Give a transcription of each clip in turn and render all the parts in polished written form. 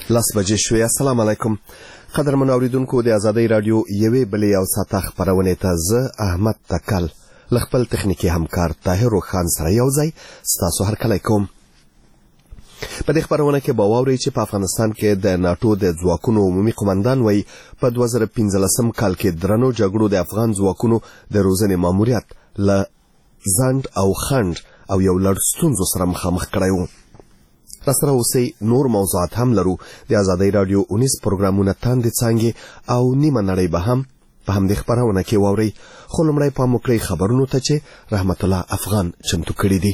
10 بجې شوې. السلام علیکم قدرمن اوریدونکو، د آزادۍ رادیو یوې بلې او ساته خپرونې ته زه احمد تکل له خپل تخنیکي همکار طاهر خان سره یو ځای ستاسو هرکلی کوم. په دې خپرونه کې به واورئ چې په افغانستان کې د ناټو د ځواکونو عمومي قمندان وایي په 2015 کال کې درنو جګړو د افغان ځواکونو د روزنې ماموریت له ځنډ او خنډ او یو لړ ستونزو سره مخامخ کړی و. راسره اوسئ نور موضوعات هم لرو. د آزادۍ رادیو 19 پروګرامونه تاندې څانګې او نیمه نړۍ به هم په همدې خپرونه کې واورئ. خو لومړی پام وکړئ خبرونو ته چې رحمت الله افغان چمتو کړي دي.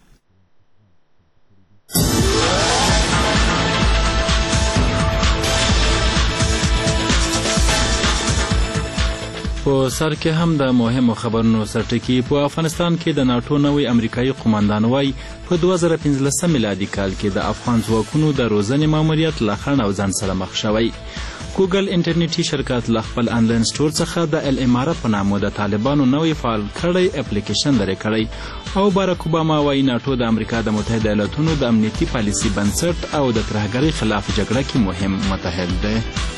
په سر کې هم د مهمو خبرونو سرټکی. په افغانستان کې د ناټو نوی امریکایي قمندان وایي په 2015 میلادي کال کې د افغان ځواکونو د روزنې ماموریت له خنډ او ځنډ سره مخ شوی. ګوګل انټرنیټي شرکت له خپل انلاین سټور څخه د الاماره په نامه د طالبانو نوی فعال کړی اپلیکیشن لرې کړی او باراک اوباما وایي ناټو د امریکا د متحده ایالاتونو د امنیتي پالیسي بنسټ او د ترهګرۍ خلاف جګړه کې مهم متحد دی.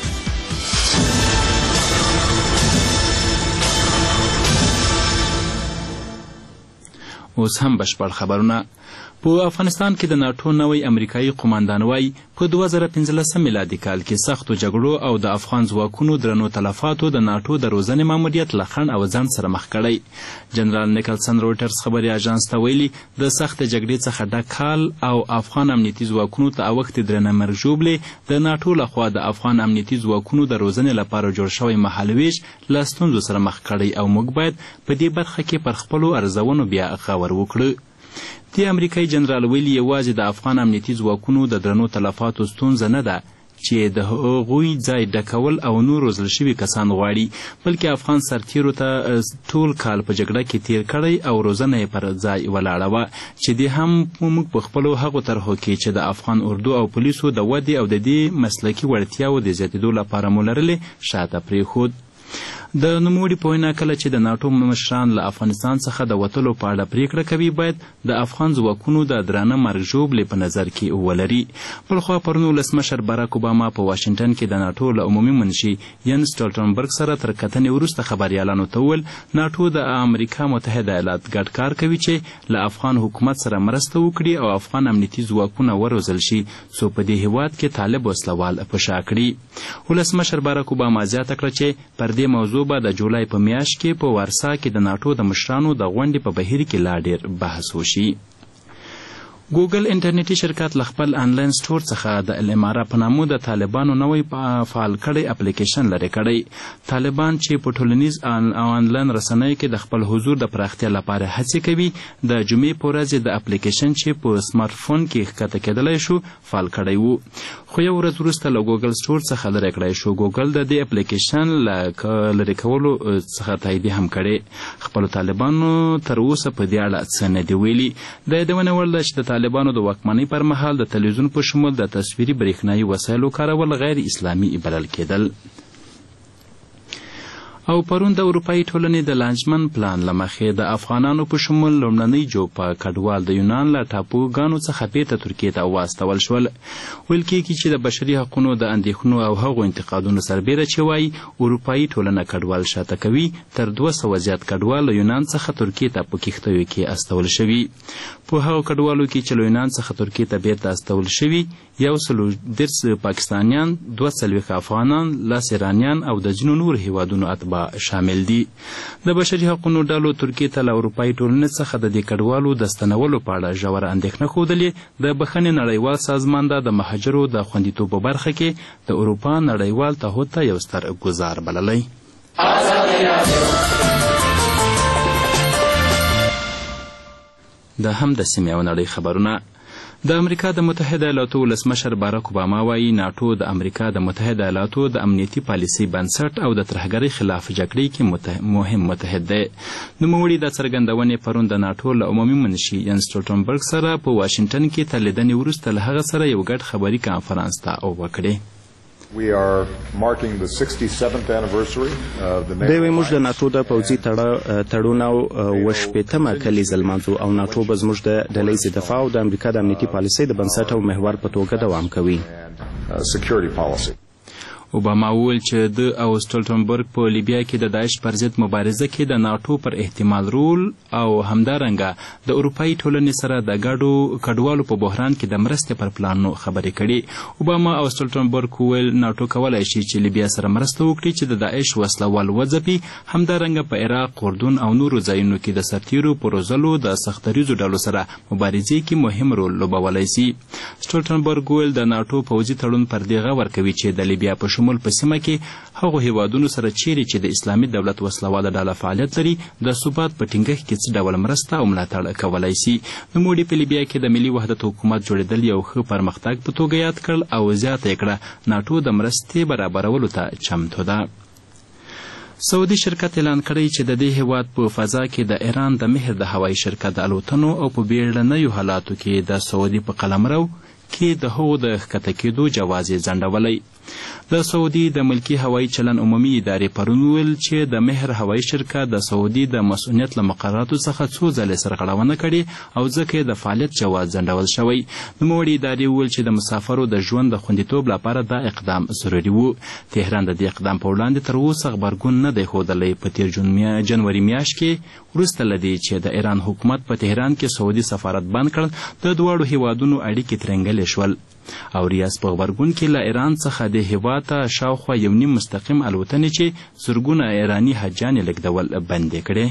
اوس هم بشپړ خبرونه. په افغانستان کې د ناټو نوی امریکایي قمندان وایي په 2015 میلادي کال کې سختو جګړو او د افغان ځواکونو درنو تلفاتو د ناټو د روزنې ماموریت له خنډ او ځنډ سره مخ کړی. جنرال نیکلسن رویټرز خبري اژانس ته ویلي د سخت جګړې څخه ډک حال او افغان امنیتي ځواکونو ته اوښتې درنه مرګ ژوبلې د ناټو لخوا د افغان امنیتي ځواکونو د روزنې لپاره جوړ شوی مهالویش له ستونزو سره مخ کړی او موږ باید په دې برخه کې پر خپلو ارزونو بیا غور وکړو. د امریکایي جنرال ویلي یوازې د افغان امنیتي ځواکونو د درنو تلفاتو ستونزه نه ده چې د هغوی ځای ډکول او نور روزل شوي کسان غواړي، بلکې افغان سرتیرو ته ټول کال په جګړه کې تیر کړی او روزنه یې پر ځای ولاړه وه چې دې هم موږ په خپلو هغو طرحو کې چې د افغان اردو او پولیسو د ودې او د دې مسلکي وړتیاوو د زیاتېدو لپاره مو لرلې شاته پرېښود. د نوموړي په وینا کله چې د ناټو مشران له افغانستان څخه د وتلو په اړه پریکړه کوي باید د افغان ځواکونو د درانه مرګ ژوبلې په نظر کې ولري. بلخوا پرون ولسمشر باراک اوباما په واشنګټن کې د ناټو له عمومي منشي ینس سټولټنبرګ سره تر کتنې وروسته خبریالانو ته وویل ناټو د امریکا متحده ایالات ګډ کار کوي چې له افغان حکومت سره مرسته وکړي او افغان امنیتي ځواکونه وروزل شي څو په دې هیواد کې طالب وسلوال په شا کړي. ولسمشر باراک اوباما زیاته کړه چې پر دې موضوع به د جولای په میاشت کې په وارسا کې د ناټو د مشرانو د غونډې په بهیر کې لا ډیر بحث وشي. ګوګل انټرنیټي شرکت له خپل انلاین سټور څخه د الاماره په نامه د طالبانو نوی فعال کړی اپلیکیشن لرې کړی. طالبان چې په ټولنیز او انلاین رسنیو کې د خپل حضور د پراختیا لپاره هڅې کوي د جمعې په ورځ د اپلیکیشن چې په سمارټ فون کې ښکته کېدلی شو فعال کړی و، خو یو ورځ وروسته له ګوګل سټور څخه لرې کړی شو. ګوګل د دې اپلیکیشن له لرې کولو څخه تایید هم کړی. خپلو طالبانو تر اوسه په دې اړه څه نه دي ویلي. د یادونې وړ ده چې د طالبانو د واکمنۍ پر مهال د تلویزیون په شمول د تصویري برېښنایي وسایلو کارول غیر اسلامي بلل کېدل. او پرون د اروپایي ټولنې د لانجمن پلان له مخې د افغانانو په شمول لومړنۍ جوپه کډوال د یونان له ټاپوګانو څخه بیرته ترکیې ته واستول شول. ویل کېږي چې د بشري حقونو د اندېښنو او هغو انتقادونو سربیره چې وایي اروپایي ټولنه کډوال شاته کوي تر 200 زیات کډوال له یونان څخه ترکیې ته په کښتیو کې استول شوي. په هغو کډوالو کې چې له یونان څخه ترکیې ته بیرته استول شوي 130 پاکستانیان، 42 افغانان، 10 ایرانیان او د ځینو نور هیوادونو اتباع شامل دي. د بشري حقونو ډلو ترکیې ته له اروپایي ټولنې څخه د دې کډوالو د ستنولو په اړه ژوره اندېښنه ښودلې. د بخښنې نړیوال سازمان د مهاجرو د خوندیتوب په برخه کې د اروپا نړیوال تعهد ته یو ستر ګزار بللی. دا هم د سیمې او نړۍ خبرونه. د امریکا د متحده ایالاتو ولسمشر باراک اوباما وایي ناټو د امریکا د متحده ایالاتو د امنیتي پالیسي بنسټ او د ترهګرۍ خلاف جګړې کې مهم متحد دی. نوموړي دا څرګندونې پرون د ناټو له عمومي منشي ینس سټولټنبرګ سره په واشنګټن کې تر لیدنې وروسته له هغه سره یو ګډ خبري کانفرانس ته وکړې. We are marking the 67th anniversary of the NATO. موږ د ناتو د پوځي تړون او وشپېتمه کلیزه لمانځو او ناتو به زموږ د ډلې دفاع او د امریکا د امنیتي پالیسۍ د بنسټ او محور په توګه دوام کوي. security policy. اوباما وویل چې د او سټولټنبرګ په لیبیا کې د داعش پر ضد مبارزه کې د ناټو پر احتمال رول او همدارنګه د اروپایي ټولنې سره د ګډو کډوالو په بحران کې د مرستې پر پلانونو خبرې کړي. اوباما او سټولټنبرګ وویل ناټو کولی شي چې لیبیا سره مرسته وکړي چې د داعش وسلوال وځپي، همدارنګه په عراق، اردن او نورو ځایونو کې د سرتیرو په روزلو د سختدریځو ډلو سره مبارزې کې مهم رول لوبولی سي. سټولټنبرګ وویل د ناټو پوځي تړون پر دې غور کوي چې د لیبیا په شمول په سیمه کې هغو هیوادونو سره چیرې چې د اسلامي دولت وسلواله ډله فعالیت لري د ثبات په ټینګښت کې څه ډول مرسته او ملاتړ کولی سي. نوموړي په لیبیا کې د ملي وحدت حکومت جوړېدل یو ښه پرمختګ په توګه یاد کړل او زیاته یې کړه ناټو د مرستې برابرولو ته چمتو ده. سعودي شرکت اعلان کړی چې د دې هیواد په فضا کې د ایران د مهر د هوایي شرکت د الوتنو او په بیړنیو حالاتو کې د سعودي په قلمرو کې د هغو د ښکته کېدو جواز یې ځنډولی. د سعودي د ملکي هوایي چلن عمومي ادارې پرون وویل چې د مهر هوایي شرکت د سعودي د مسؤلیت له مقرراتو څخه څو ځلې سرغړونه کړې او ځکه یې د فعالیت جواز ځنډول شوی. نوموړي ادارې وویل چې د مسافرو د ژوند د خوندیتوب لپاره دا اقدام ضروري و. تهران د دې اقدام په وړاندې تر اوسه غبرګون نه دی ښودلی. په تېر جنوري میاشت کې وروسته له دې چې د ایران حکومت په تهران کې سعودي سفارت بند کړل، د دواړو هیوادونو اړیکې ترنګلې شول او ریاض په غبرګون کې له ایران څخه د هیواد ته شاوخوا 1.5 مستقیم الوتنې چې زرګونه ایراني حاجیان یې لېږدول بندې کړې.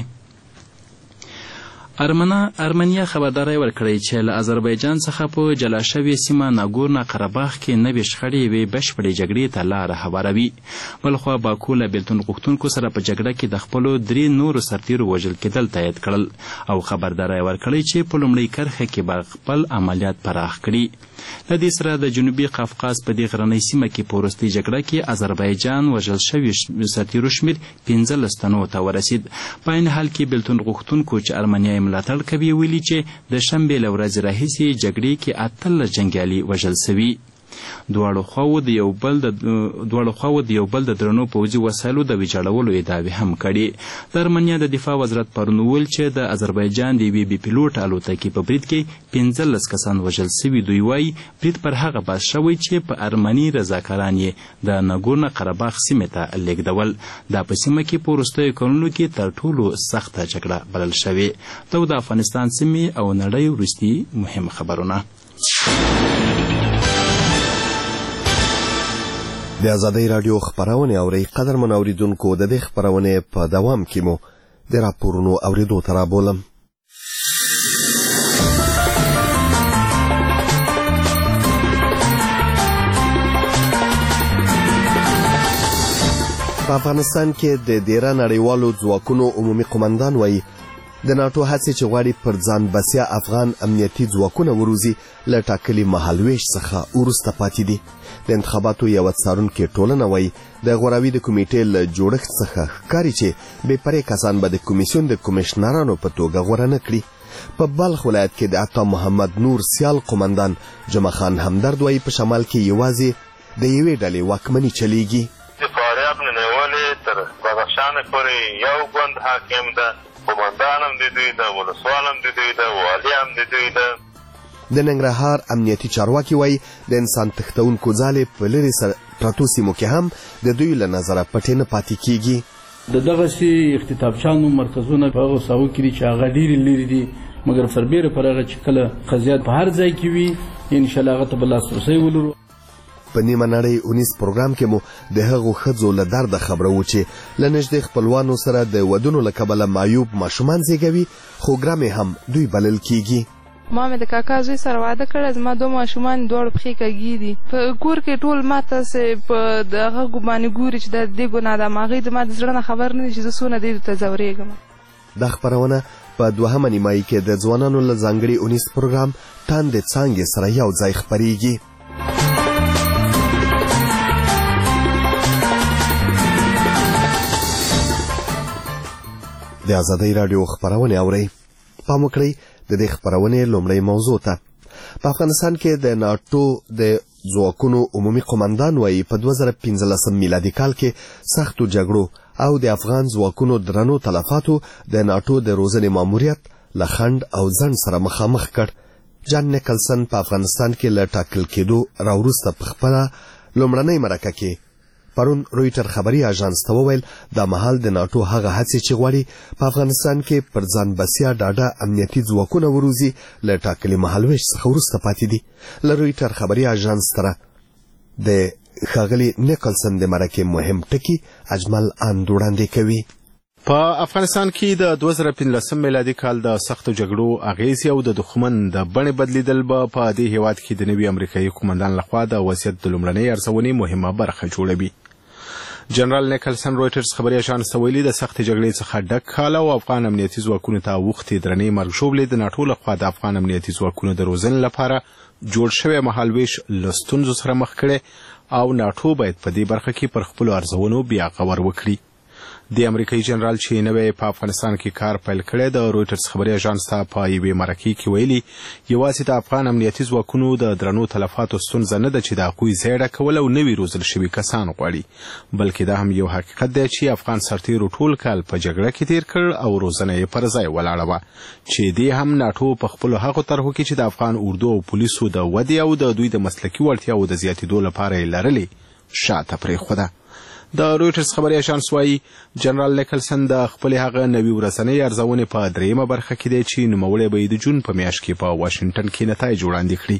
ارمنیا خبرداری ورکړی چې له آذربایجان څخه په جلا شوې سیمه ناګورنو قرهباغ کې نوې شخړې یوې بشپړې جګړې ته لاره هواروي. بلخوا باکو له بېلتون غوښتونکو سره په جګړه کې د خپلو 3 نورو سرتیرو وژل کېدل تایید کړل او خبرداری ورکړی چې په لومړۍ کرښه کې به خپل عملیات پراخ کړي. له دې سره د جنوبي قفقاز په دې غرنۍ سیمه کې په وروستۍ جګړه کې آذربایجان وژل شوي سرتیرو شمېر 15 تنو ته ورسید. په عین حال کې بېلتون غوښتونکو چې ارمنیا ملاتړ کوي ویلي چې د شنبې له ورځې راهیسې جګړې کې 18 جنګیالي وژل سوي. دواړو خواو د یو بل د درنو پوځي وسایلو د ویجاړولو ادعاوې هم کړي. د ارمنیا د دفاع وزارت پرون وویل چې د آذربایجان د یوې بې پیلوټ الوتکې په برید کې 15 کسان وژل سوي. دوی وایي برید پر هغه بس شوی چې په ارمني رضاکاران یې د ناګورنو قرهباغ سیمې ته لېږدول. دا په سیمه کې په وروستیو کلونو کې تر ټولو سخته جګړه بلل شوې. د افغانستان سیمې او نړۍ وروستي مهم خبرونه. د آزادۍ راډیو خپرونې اورئ. قدرمن اوریدونکو، د دې خپرونې په دوام کې مو د راپورونو اوریدو ته رابولم. په افغانستان کې د 13 نړیوالو ځواکونو عمومي قومندان وایي د ناټو هڅې چې غواړي پر ځان بسیا افغان امنیتي ځواکونه وروزي له ټاکلي مهالویش څخه وروسته پاتې دي. د انتخاباتو یوه څارونکې ټولنه وایي د غوراوي د کمیټې له جوړښت څخه ښکاري چې بې پرې کسان به د کمیسیون د کمیشنرانو په توګه غوره نه کړي. په بلخ ولایت کې د عطا محمد نور سیال قومندان جمع خان همدرد وایي په شمال کې یوازې د یوې ډلې واکمني چلیږي. د فاریاب نه نیولې تر بدخشان پورې یو ګوند حاکم ده، قومندان هم د دوی ده، ولسوال هم د دوی ده، والي هم د دوی ده. د ننګرهار امنیتي چارواکي وایي د انسان تښتونکو ځالې په لرې پرتو سیمو کې هم د دوی له نظره پټې نه پاتې کیږي. د دغسې اختطافچانو مرکزونه په هغو ساحو کې دي چې هغه ډېرې لرې دي، مګر سربیره پر هغه چې کله قضیات په هر ځای کې وي انشاءالله هغه ته به لاسرسی ولرو. په نیمه نړۍ اونیس پروګرام کې مو د هغو ښځو له درده خبره و چې له نږدې خپلوانو سره د ودونو له کبله معیوب ماشومان زیږوي، خو ګرامې هم دوی بلل کیږي. ما مې د کاکا زوی سره واده کړی، زما 2 ماشومان دواړو پښې کږي دي. په کور کې ټول ما ته په دغه باندې ګوري چې دا د دې ګناه ده، هغوی زما د زړه نه خبر نه دي چې زه څونه دې ته ځورېږم. دا خپرونه په 2مه نیمایي کې د ځوانانو له ځانګړي اونیس پروګرام تاندې څانګې سره یو ځای خپریږي. د آزادۍ راډیو خپرونې اورئ. پام وکړئ د دې خپرونې لومړۍ موضوع ته. په افغانستان کې د ناټو د ځواکونو عمومي قومندان وایي په 2015 میلادي کال کې سختو جګړو او د افغان ځواکونو درنو تلفاتو د ناټو د روزنې ماموریت له خنډ او ځنډ سره مخامخ کړ. جان نیکلسن په افغانستان کې له ټاکل کېدو راوروسته په خپله لومړنۍ مرکه کې پرون رویټر خبري اژانس ته وویل دا مهال د ناتو هغه هڅې چې غواړي په افغانستان کې پر ځان بسیا ډاډه امنیتي ځواکونه وروزي له ټاکلي مهالویش څخه وروسته پاتې دي. له رویټر خبري اژانس سره د ښاغلي نیکلسن د مرکې مهم ټکي اجمل اند وړاندې کوي. په افغانستان کې د 2015 میلادي کال د سختو جګړو اغیزې او د دښمن د بڼې بدلیدل به په دې هیواد کې د نوي امریکایي قومندان لخوا د وضعیت د لومړنۍ ارزونې مهمه برخه جوړوي. جنرال نیکلسن رویټرز خبري اژانس ته ویلي د سختې جګړې څخه ډک کال او افغان امنیتي ځواکونو ته اوښتې درنې مرګ ژوبلې د ناټو لخوا د افغان امنیتي ځواکونو د روزنې لپاره جوړ شوی مهالویش له ستونزو سره مخ کړي او ناټو باید په دې برخه کې پر خپلو ارزونو بیا غور وکړي. د امریکایي جنرال چې نوی په افغانستان کې کار پیل کړی د رویټرز خبري اژانس ته په یوې مرکې کې ویلي یوازې د افغان امنیتي ځواکونو د درنو تلفاتو ستونزه نه ده چې د هغوی ځای ډکول او نوي روزل شوي کسان غواړي بلکې دا هم یو حقیقت دی چې افغان سرتیرو ټول کال په جګړه کې تیر کړ او روزنه یې پر ځای ولاړه وه چې دې هم ناټو په خپلو هغو طرحو کې چې د افغان اردو او پولیسو د ودې او د دوی د مسلکي وړتیاوو د زیاتېدو لپاره یې لرلې شاته پرېښوده. د رویټرز خبري اژانس وايي جنرال نیکلسن د خپل هغه نوي ورځنۍ ارزونې په دریمه برخه کې دی چې نوموړی به د جون په میاشت کې په واشنګټن کې نتایج وړاندې کړي.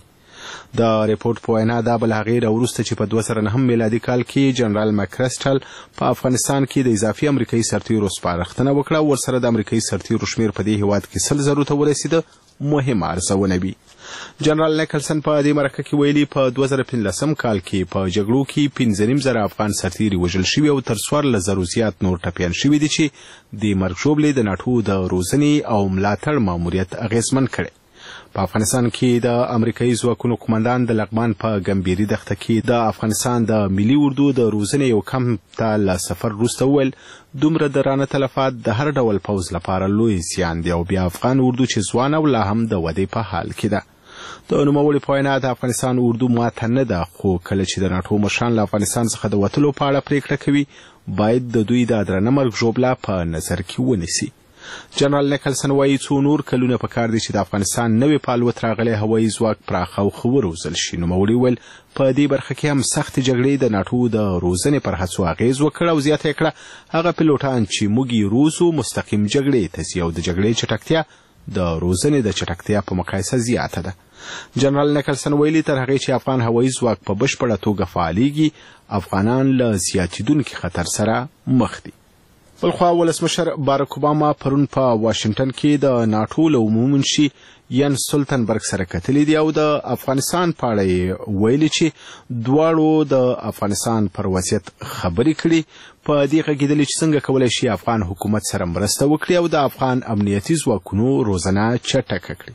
د ریپورت په وینا دا بل هغې راوروسته چې په 2009 میلادي کال کې جنرال مکرسټل په افغانستان کې د اضافي امریکایي سرتیرو سپارښتنه وکړه او ورسره د امریکایي سرتیرو شمیر په دې هیواد کې 100,000 ته ورسېده مهمه ارزونه وي. جنرال نیکلسن په دې مرکه کې ویلي په 2015 کال کې په جګړو کې 15,000 افغان سرتیري وژل شوي او تر 14,000 زیات نور ټپیان شوي دي چې د مرګ ژوبلې د ناټو د روزنې او ملاتړ ماموریت اغیزمن کړي. په افغانستان کې د امریکایي ځواکونو قومندان د لغمان په ګمبيري دښته کې د افغانستان د ملي اردو د روزنې یو کمپ ته له سفر وروسته وویل دومره درانه تلفات د هر ډول پوځ لپاره لوی زیان دی او بیا افغان اردو چې ځوانه او لا هم د ودې په حال کې ده. د نوموړي په وینا د افغانستان اردو ماته نه ده خو کله چې د ناټو مشران له افغانستان څخه د وتلو په اړه پریکړه کوي باید د دوی د درنه مرګ ژوبله په نظر کې ونیسي. جنرال نیکلسن وایي څو نور کلونه پکار دي چې د افغانستان نوې پالوت راغلی هوایي ځواک پراخه او ښه وروزل شي. نوموړي وویل په دې برخه کې هم سختې جګړې د ناټو د روزنې پر هڅو اغیز وکړ او زیاته یې کړه هغه پیلوټان چې موږ یې روزو مستقیم جګړې ته ځي او د جګړې چټکتیا د روزنې د چټکتیا په مقایسه زیاته ده. جنرال نیکلسن ویلي تر هغې چې افغان هوایي ځواک په بشپړه توګه فعالیږي افغانان له زیاتېدونکي خطر سره مخ دي. بلخوا ولسمشر باراک اوباما پرون په واشنګټن کې د ناټو له عمومي منشي ین سولتنبرګ سره کتلي دي او د افغانستان په اړه یې ویلي چې دواړو د افغانستان پر وضعیت خبرې کړي په دې غږېدلي چې څنګه کولی شي افغان حکومت سره مرسته وکړي او د افغان امنیتي ځواکونو روزنه چټکه کړي.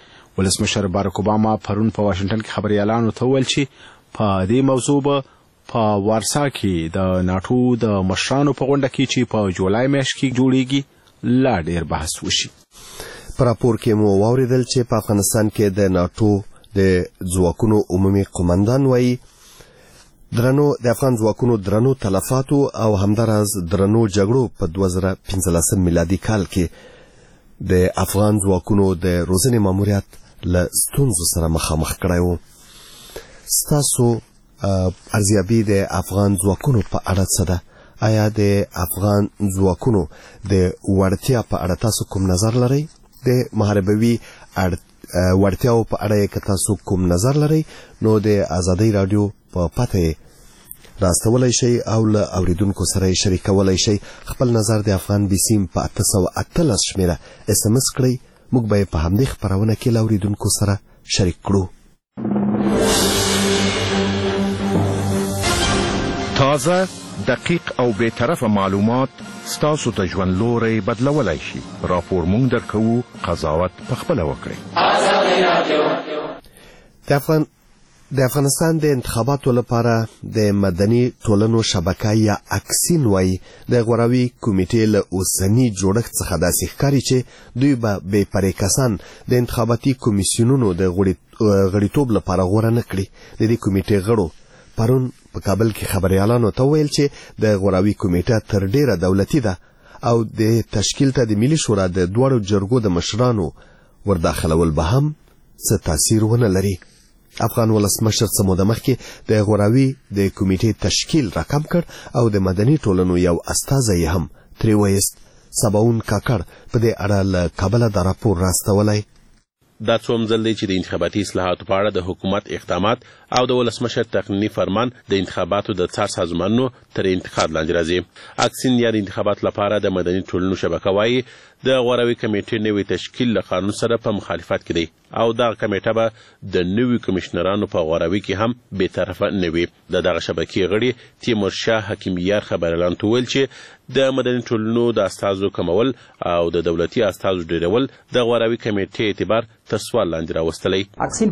ولسمشر باراک اوباما پرون په واشنګټن کې خبریالانو ته وویل چې په دې موضوع به په وارسا کې د ناټو د مشرانو په غونډه کې چې په جولای میاشت کې جوړیږي لا ډیر بحث وشي. په راپور کې مو واوریدل چې په افغانستان کې د ناټو د ځواکونو عمومي قومندان وایي د افغان ځواکونو درنو تلفاتو او همداراز درنو جګړو په 2015 میلادي کال کې د افغان ځواکونو د روزنې ماموریت له ستونزو سره مخامخ کړی و. ستاسو ارزیابي د افغان ځواکونو په اړه څه ده؟ آیا د افغان ځواکونو د وړتیا په اړه تاسو کوم نظر لرئ؟ د محاربوي وړتیاو په اړه که تاسو کوم نظر لرئ نو د ازادۍ راډیو په پته راستولی شئ او له اوریدونکو سره یې شریکولی شئ. خپل نظر د افغان بیسیم په 818 شمیره SMS کړئ. موږ به په همدې خپرونه کې له اوریدونکو سره شریک کړو. تازه، دقیق او بی‌طرفه معلومات ستاسو ته ژوند لوری بدلولی شي. راپور مونږ درکوو، قضاوت پخپله وکړئ. د افغانستان د انتخاباتو لپاره د مدني ټولنو شبکه یا اکسین وایي د غوراوي کمیټې له اوسني جوړښت څخه داسې ښکاري چې دوی به بې پرې کسان د انتخاباتي کمیسیونونو د غړیتوب لپاره غوره نه کړي. د دې کمیټې غړو پرون په کابل کې خبریالانو ته ویل چې د غوراوي کمیټه تر ډیره دولتي ده او د تشکیل ته د ملي شورا د دواړو جرګو د مشرانو ورداخلول به هم څه تاثیر ونه لري. افغان ولسمشر څه موده مخکې د غوراوي د کمیټې تشکیل راکم کړ او د مدني ټولنو یو استازی هم ترې وایست. سباون کاکړ په دې اړه له کابله دا راپور راستولی. دا څوم ځل دی چې د انتخاباتي اصلاحاتو په اړه د حکومت اقدامات او د ولسمشر تقنیني فرمان د انتخاباتو د څار سازمانونو تر انتقاد لاندې راځي. اکسین یا د انتخاباتو لپاره د مدني ټولنو شبکه وایي د غوراوي کمیټې نوي تشکیل له قانون سره په مخالفت کې دی او دغه کمیټه به د نوي کمشنرانو په غوراوي کې هم بېطرفه نه وي. د دغه شبکې غړي تیمورشاه حکیمیار خبريالانو ته وویل چې د مدني ټولنو د استازو کمول او د دولتي استازو ډیرول د غوراوي کمیټې اعتبار تر سوال لاندې راوستلی.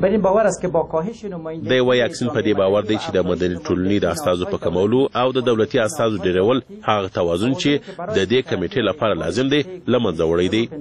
دی وایي اکسین په دې باور دی چې د مدني ټولنې د استازو په کمولو او د دولتي استازو ډیرول هغه توازن چې د دې کمیټې لپاره لازم دی له منځه وړی دی.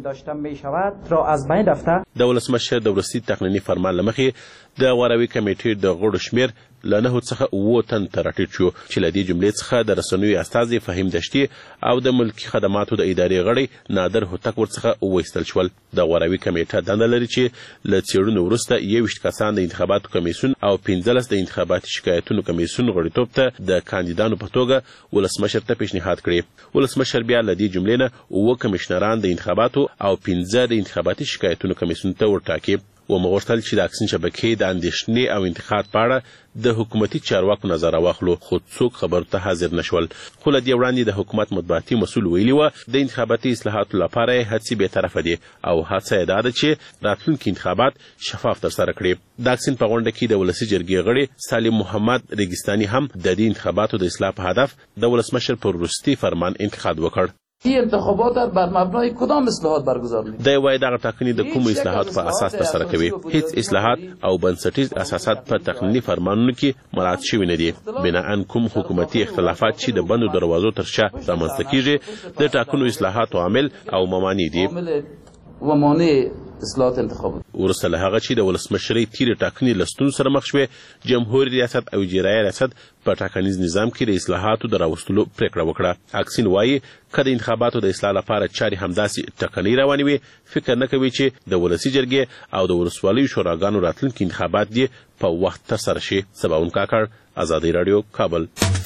د ولسمشر د وروستي تقنیني فرمان له مخې د غوراوي کمیټې د غړو شمېر له 9 څخه 7 تن ته راټیټ شو چې له دې جملې څخه د رسنیو استازي فهیم دشتي او د ملکي خدماتو د ادارې غړي نادر هوتک ورڅخه وایستل شول. د غوراوي کمیټه دنده لري چې له څېړنو وروسته 21 کسان د انتخاباتو کمیسیون او 15 د انتخاباتي شکایتونو کمیسیون غړیتوب ته د کاندیدانو په توګه ولسمشر ته پیشنهاد کړي. ولسمشر بیا له دې جملې نه 7 کمشنران د انتخاباتو او 15 د انتخاباتي شکایتونو کمیسیون ته ورټاکي. ومغوښتل چې د اکسین شبکې د اندېښنې او انتقاد په اړه د حکومتي چارواکو نظر واخلو، خو څوک خبرو ته حاضر نشول. خو له دې وړاندې د حکومت مطبوعاتي مسؤل ویلي وه د انتخاباتي اصلاحاتو لپاره یې هڅې بېطرفه دي او هڅه یې دا ده چې راتلونکي انتخابات شفاف ترسره کړي. د اکسین په غونډه کې د ولسي جرګې غړي سالم محمد ریګستاني هم د دې انتخاباتو د اصلاح په هدف د ولسمشر پر وروستي فرمان انتقاد وکړ. این انتخابات بر مبنای کدام اصلاحات برگزار میشه؟ دی وایي دغه ټاکنې د کومو اصلاحاتو په اساس ترسره کوي. هیڅ اصلاحات او بنسټیز اساسات په تقنیني فرمانونو کې مراعات شوي نه دي. بناءً کوم حکومتي اختلافات چې د بندو دروازو تر شا رامنځته کیږي د ټاکنو اصلاحاتو عامل او ممانع دي. اصلاحات انتخابات ورسته له هغه چې د ولسمشرۍ تیرې ټاکنې له ستونزو سره مخ شوې، جمهوري ریاست او اجرایي ریاست په ټاکنیز نظام کې د اصلاحاتو د راوستلو پریکړه وکړه. اکسین وایي که د انتخاباتو د اصلاح لپاره چارې همداسې ټکنۍ روانې وي، فکر نه کوي چې د ولسي جرګې او د ولسوالیو شوراګانو راتلونکي انتخابات دې په وخت ترسره شي. سباون کاکړ، ازادي راډیو، کابل.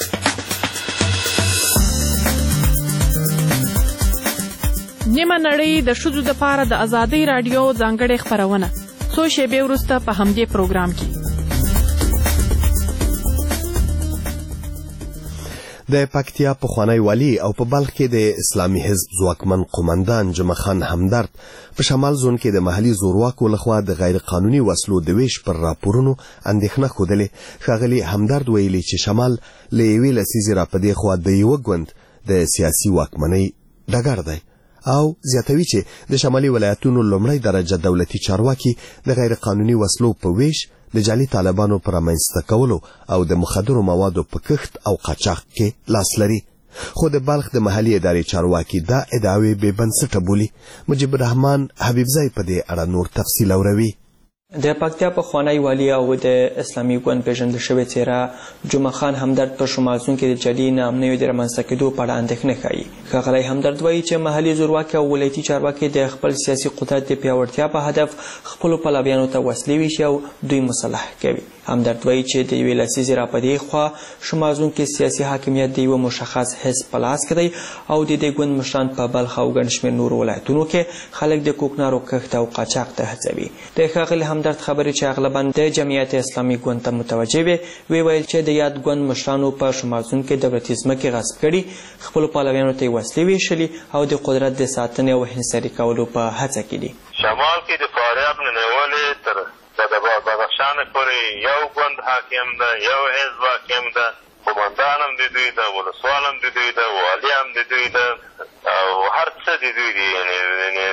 نیمه نړۍ د ښځو دپاره د ازادۍ راډیو ځانګړې خپرونه څو شېبې وروسته په همدې پروګرام کې. د پکتیا پخوانی والی او په بلخ کې د اسلامي حزب ځواکمن قومندان جمعه خان همدرد په شمال زون کې د محلي زورواکو لخوا د غیر قانوني وسلو د ویش پر راپورونو اندېښنه ښودلې. ښاغلي همدرد ویلي چې شمال له یوې لسیزې راپدې خوا د یوه ګوند د سیاسي واکمنۍ ډګر دی او زیاتوي چې د شمالي ولایتونو لومړی درجه دولتي چارواکي د غیر قانوني وسلو په ویش، د جعلي طالبانو پر رامنځته کولو او د مخدرو موادو په کښت او قاچاق کې لاس لري. خو د بلخ د محلي ادارې چارواکي دا ادعاوې بې بنسټه بولي. مجيب الرحمن حبیبزی په دې اړه نور تفصیل اوروي. د پکتیا پخوانی والی او د اسلامي ګوند پیژندل شوې څېره جمعه خان همدرد په شمال زون کې د جعلي ناامنیو د رامنځته کېدو په اړه اندېښنه ښایي. ښاغلی همدرد وایي چې محلي زورواکي او ولایتي چارواکي د خپل سیاسي قدرت د پیاوړتیا په هدف خپلو پلویانو ته وسلې ویشي او دوی مسلح کوي. همدرد وایي چې د یوې لسیزې راپدې خوا شمال زون کې سیاسي حاکمیت د یوه مشخص حزب په لاس کې دی او د دې ګوند مشران په بلخ او ګڼ شمېر نورو ولایتونو کې خلک د کوکنارو کښت او قاچاق ته هڅوي. د ښاغلي همدرد خبرې چې اغلبا د جمعیت اسلامي ګوند ته متوجه وې، ویل چې د یاد ګوند مشرانو په شمال زون کې دولتي ځمکې غصب کړي، خپلو پلویانو ته یې وسلې ویشلي او د قدرت د ساتنې او انحصاري کولو په هڅه کې دي. شمال کې د فاریاب نه نیولې تر بدخشان پورې یو ګوند حاکم ده، یو حزب حاکم ده، قومندان هم د دوی ده، ولسوال هم د دوی ده، والي هم د دوی ده او هر څه د دوی دي. یعنې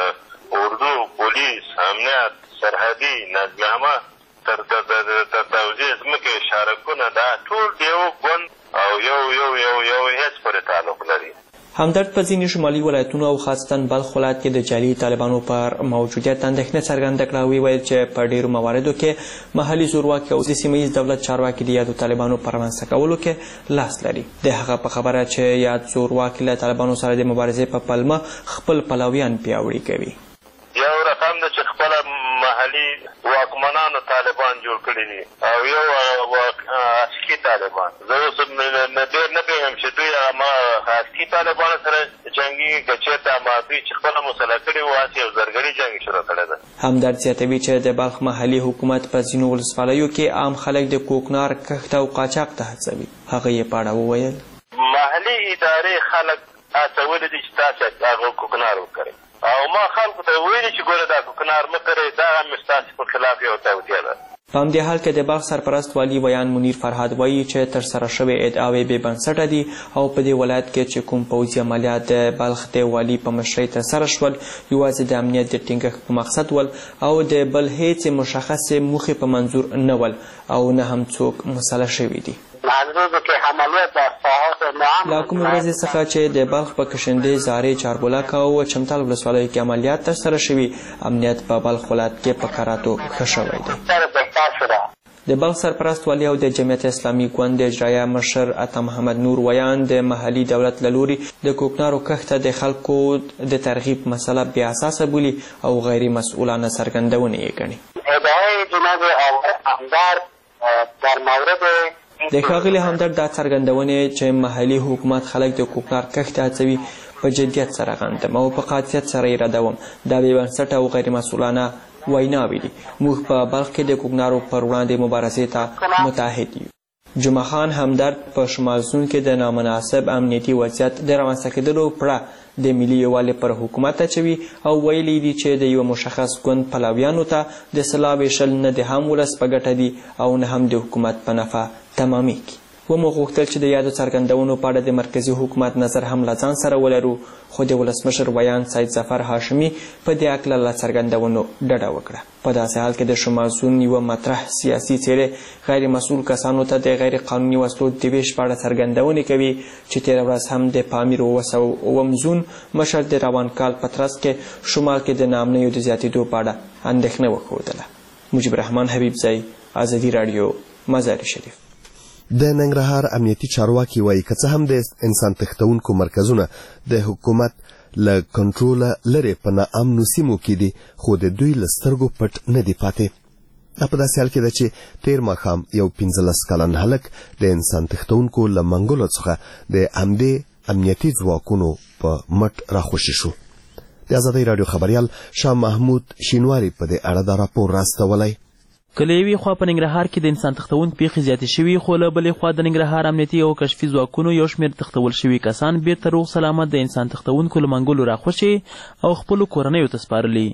اردو، پولیس، امنیت، سرحدي، نظمنامه تر توزیع ځمکې، شارکونه، دا ټول د یو ګوند او یو حزب پورې تعلق لري. همدرد په ځینې شمالي ولایتونو او خاصتا بلخ ولایت کې د جعلي طالبانو پر موجودیت اندېښنه څرګنده کړه. ویل چې په ډېرو مواردو کې محلي زورواکي او د سیمه ییز دولت چارواکي د یادو طالبانو پر رامنځته کولو کې لاس لري. د هغه په خبره چې یاد زورواکي له طالبانو سره د مبارزې په پلمه خپل پلویان پیاوړي کوي. یو رقم ده چې خپله محلي واکمنانو طالبان جوړ کړي دي او یو عسکري طالبان. زه اوس ډېر نه پوهېږم چې دوی عسکري طالبانو سره جنګېږي که چېرته دوی چې خپله مسله کړې وو هسې یو زرګري جنګ شروع کړی ده. همدرد زیاتوي چې د بلخ محلي حکومت په ځینو ولسوالیو کې عام خلک د کوکنار کښت او قاچاق ته هڅوي. هغه یې په اړه وویل محلي ادارې خلک هڅولي دي چې تاسې هغه کوکنار وکړئ او ما خلکو ته ویلي چې ګوره دا کوکنار مه کرئ، دا هم ستاسې په خلاف یو توطیه ده. په همدې حال کې د بلخ سرپرست والي ویان منیر فرهاد وایي چې ترسره شوې ادعاوې بې بنسټه دي او په دې ولایت کې چې کوم پوځي عملیات د بلخ د والي په مشرۍ ترسره شول یوازې د امنیت د ټینګښت په مقصد ول او د بل هېڅ مشخصې موخې په منظور نه ول او نه هم څوک مسله شوي دي. له کومې ورځې څخه چې د بلخ په کشندې، زارې، چاربلاک او چمتال ولسوالیو کې عملیات ترسره شوي امنیت په بلخ ولایت کې په کراتو ښه شوی دی. د بلخ سرپرست والی او د جمعیت اسلامي ګوند د اجرایه مشر عطا محمد نور ویان د محلي دولت له لوري د کوکنارو کښت د خلکو د ترغیب مسله بې اساسه بولي او غیر مسؤلانه څرګندونې یې ګڼي. د ښاغلي همدرد دا څرګندونې چې محلي حکومت خلک د کوکنار کښت هڅوي په جدیت سره غندم او په قاطعیت سره یې ردوم. دا بې بنسټه او غیر مسؤلانه ویناوې دي. موږ په بلخ کې د کوکنارو پر وړاندې مبارزې ته متحد یو. جمعه خان همدرد په شمال سون کې د نامناسب امنیتي وضعیت د رامنځته کېدلو پړه د ملي یووالي پر حکومت اچوي او ویلي دي چې د یو مشخص ګوند پلویانو ته د سلا ویشل نه د هم ولس په ګټه دي او نه هم د حکومت په نفع تمامیږي. ومو غوښتل چې د یادو څرګندونو په اړه د مرکزي حکومت نظر هم له ځان سره ولرو، خو د ولسمشر ویان سید ظفر هاشمي په دې هکله له څرګندونو ډډه وکړه. په داسې حال کې د شمال سون یوه مطرح سیاسي څېرې غیر مسؤل کسانو ته د غیر قانوني وسلو د ویش په اړه څرګندونې کوي چې تېره ورځ هم د پامیر 209 زون مشر د روان کال په ترڅ کې شمال کې د ناامنیو د زیاتېدو په اړه اندېښنه وښودله. مجيب الرحمن حبیبزی، ازادي راډیو، مزار شریف. د ننګرهار امنیتي چارواکي وایي که څه هم د انسان تښتونکو مرکزونه د حکومت له کنټروله لرې په ناامنو سیمو کې دي، خو د دوی له سترګو پټ نه دي پاتې. دا په داسې حال کې ده چې تېر ماښام یو 15 کلن هلک د انسان تښتونکو له منګولو څخه د همدې امنیتي ځواکونو په مټ راخوشي شو. د ازادۍ راډیو خبریال شاه محمود شینواري په دې اړه دا راپور راستولی. که له یوې خوا په ننګرهار کې د انسان تښتون پیښې زیاتې شوي، خو له بلې خوا د ننګرهار امنیتي او کشفي ځواکونو یو شمېر تښتول شوي کسان بیرته روغ سلامت د انسان تښتونکو له منګولو راخوشي او خپلو کورنیو ته سپارلي.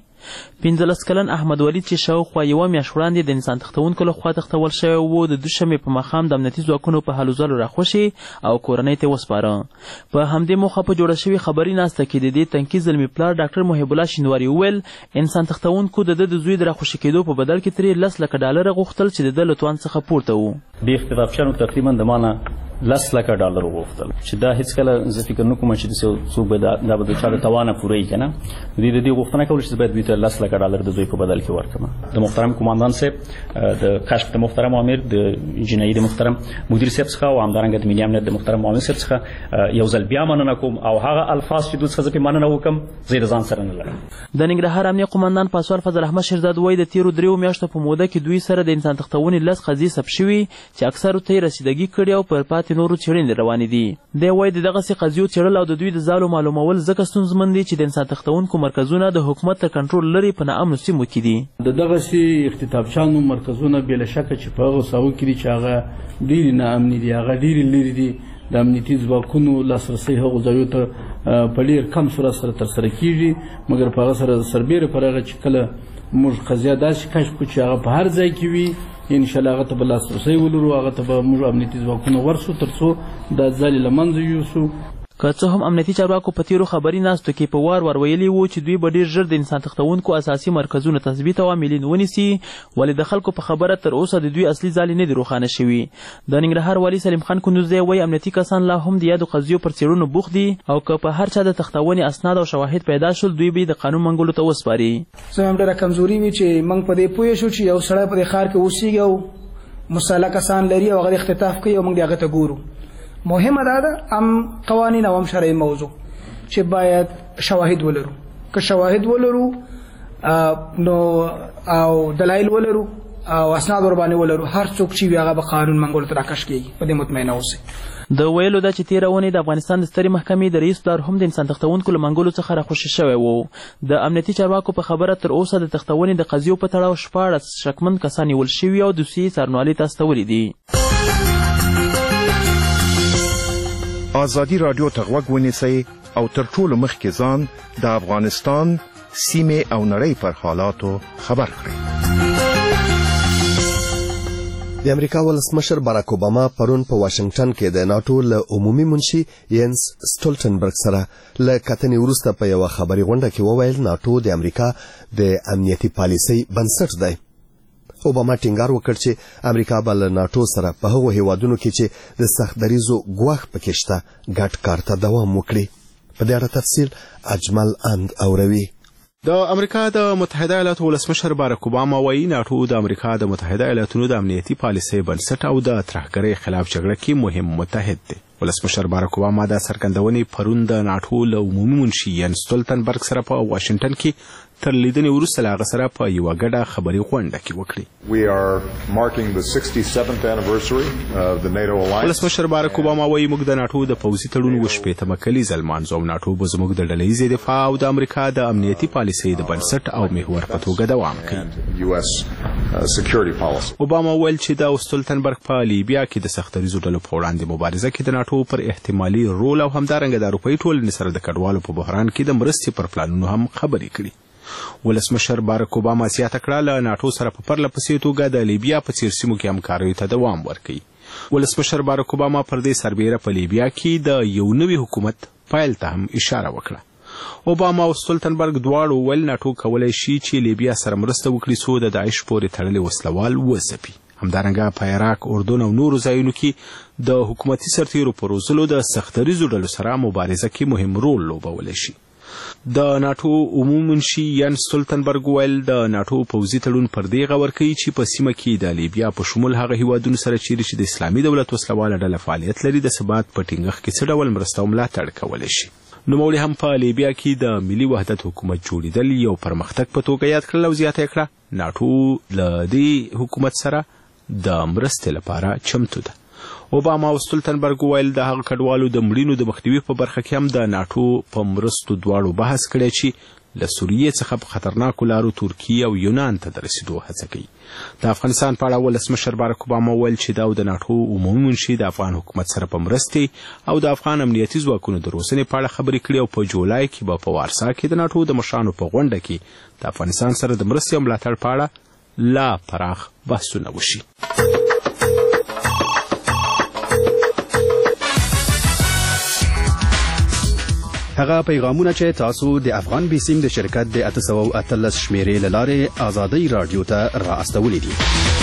15 کلن احمد ولي چې شاوخوا یوه میاشت وړاندې د انسان تښتونکو لخوا تښتول شوی و، د دوشنبې په ماښام د امنیتي ځواکونو په هلو ځلو راخوشي او کورنۍ ته وسپاره. په همدې موخه په جوړه شوې خبري ناسته کې د دې تنکي زلمي پلار ډاکټر محب الله شینواري وویل انسان تښتونکو د ده د زوی د راخوشي کېدو په بدل کې ترې 10 لکه ډالره غوښتل چې د ده له توان څخه پورته و. د اختطافچیانو تقریبا د مانه 10 لکه ډالر وغوښتل چې دا هیڅکله زه فکر نه کوم چې څوک به دا به د چا د توانه پوره یي که نه. د دې غوښتنه کوله چې باید دوی ته 10 لکه ډالر د دوی په بدل کې ورکړم. د محترم قوماندان صاحب، د کشف د محترم امیر، د جنایي د محترم مدیر صاحب څخه او همدارنګه د ملي امنیت د محترم معاون صاحب څخه یو ځل بیا مننه کوم او هغه الفاظ چې دوی څخه زه پې مننه وکړم زه یې د ځان سره نه لرم. د ننګرهار امنیه قوماندان پاسوال فضل احمد شیرزاد وایي د تېرو 3 میاشتو په موده کې دوی سره د انسان تښتونې 10 قضیې ثبت شوي چې اکثرو ته یې رسیدګي کړې او پر پاتې نورو څېړنې روانې دي. دی وایي د دغسې قضیو څېړل او د دوی د ځالو معلومول ځکه ستونزمن دي چې د انسان تښتونکو مرکزونه د حکومت تر کنټرول لرې په ناامنو سیمو کې دي. د دغسې اختطافچیانو مرکزونه بېله شکه چې په هغو ساحو کې دي چې هغه ډېرې ناامني دي، هغه ډېرې لرې دي. د امنیتي ځواکونو لاسرسی هغو ځایو ته په ډېر کم صورت سره ترسره کېږي، مګر په هغه سره سربیره پر هغه چې کله موږ قضیه داسې کشف کړو چې هغه په هر ځای کې وي، انشاءالله هغه ته به لاسرسی ولرو، هغه ته به موږ امنیتي ځواکونه ورسو تر څو دا ځالې له منځه یوسو. که څه هم امنیتي چارواکو په تېرو خبري ناستو کې په وار ویلي وو چې دوی به ډېر ژر د انسان تښتونکو اساسي مرکزونه تثبیت او عاملین ونیسي، ولې د خلکو په خبره تر اوسه د دوی اصلي ځالې نه دي روښانه شوي. د ننګرهار والي سلیم خان کندوزی وایي امنیتي کسان لا هم د یادو قضیو پر څېړنو بوخت دي او که په هر چا د تښتونې اسناد او شواهد پیدا شول دوی به د قانون منګولو ته وسپاري. زموږ ډېره کمزوري وي چې موږ په دې پوه شو چې یو سړی په دې ښار کې اوسېږي او مسلح کسان لري او هغه اختطاف کوي او موږ هغه ته ګورو. مهمه دا ده هم قوانین او هم شرعي موضوع چې باید شواهد ولرو. که شواهد ولرو نو او دلایل ولرو او اسناد ور باندې ولرو هر څوک چې هغه به قانون منګول تر راکش کیږي په دې مطمئنه اوسئ. د ویلو دا چې تیره اونۍ د افغانستان د سترې محکمې د رئیس پلار هم د انسان تښتونکو له منګولو څخه راخوشي شوی و. د امنیتي چارواکو په خبره تر اوسه د تښتونې د قضیو په تړاو 14 شکمن کسان نیول شوي او دوسیې څارنوالۍ ته استولي دي. ازادي رادیو ته غوږ ونیسئ او تر ټولو مخکې ځان د افغانستان سیمې او نړۍ پر حالاتو خبر کړئ. د امریکا ولسمشر باراک اوباما پرون په واشنگټن کې د ناتو له عمومي منشي ینس سټولټنبرګ سره له کتنې وروسته په یو خبري غونډه کې وویل ناتو د امریکا د امنیتي پالیسۍ بنسټ دی. اوباما ټینګار وکړ چې امریکا به له ناتو سره په هغو هیوادونو کې چې د سخت دریزو ګواښ پکې شته ګډ کار ته دوام وکړي. په دې اړه تفصیل اجمل اند اوروي. د امریکا د متحده ایالاتو ولسمشر باراک اوباما وایي ناتو د امریکا د متحده ایالاتونو د امنیتي پالیسۍ بنسټ او د ترهګرۍ خلاف جګړه کې مهم متحد دی. ولسمشر باراک اوباما د څرګندونې پرون د ناتو له عمومي منشي ینس سټولټنبرګ سره په واشنگټن کې تر لیدنې وروسته له هغه سره په یوه ګډه خبري غونډه کې وکړي. ولسمشر باراک اوباما وایي موږ د ناتو د پوځي تړون 80مه کلیزه لمانځو او ناتو به زموږ د ډلهییزې دفاع او د امریکا د امنیتي پالیسۍ د بنسټ او محور په توګه دوام کوي. اوباما وویل چې د سټولټنبرګ په لیبیا کې د سختدریزو ډلو په وړاندې مبارزه کې د ناتو پر احتمالي رول او همدارنګه د اروپایي ټولنې سره د کډوالو په بحران کې د مرستې پر پلانونو هم خبرې کړي. ولسمشر باراک اوباما زیاته کړه له ناتو سره په پرله پسې توګه د لیبیا په څیر سیمو کې همکاریو ته دوام ورکوي. ولسمشر باراک اوباما پر دې سربیره په لیبیا کې د یو نوي حکومت پیل ته هم اشاره وکړه. اوباما او سټولټنبرګ دواړو ویل ناتو کولی شي چې لیبیا سره مرسته وکړي څو د داعش پورې تړلي وسلوال وځپي. همدارنګه په عراق، اردن او نورو ځایونو کې د حکومتي سرتیرو په روزلو د سختدریزو ډلو سره مبارزه کې مهم رول لوبولی شي. د ناتو عمومي منشي ینس سټولټنبرګ ویل د ناتو پوځي تړون پر دې غور کوي چې په سیمه کې د لیبیا په شمول هغه هیوادونو سره چیرې چې د اسلامي دولت وسلواله ډله فعالیت لري د ثبات په ټینګښت کې څه ډول مرسته او ملاتړ کولی شي. نوموړي هم په لیبیا کې د ملي وحدت حکومت جوړېدل یو پرمختګ په توګه یاد کړل او زیاته کړه ناتو له دې حکومت سره د مرستې لپاره چمتو ده. اوباما او سټولټنبرګ ویل د هغه کډوالو د مړینو د مخنیوي په برخه کې هم د ناتو په مرستو دواړو بحث کړی چې له سوریې څخه په خطرناکو لارو ترکیې او یونان ته د رسیدو هڅه کوي. د افغانستان په اړه ولسمشر باراک اوباما ویل چې دا د ناتو عمومي منشي د افغان حکومت سره په مرستې او د افغان امنیتي ځواکونو د روزنې په اړه خبرې کړي او په جولای کې به په وارسا کې د ناتو د مشرانو په غونډه کې د افغانستان سره د مرستې او ملاتړ په اړه لا پراخ بحثونه وشي. هغه پیغامونه چې تاسو د افغان بیسیم د شرکت د 813 شمیرې له لارې ازادي رادیو ته را استولې دي.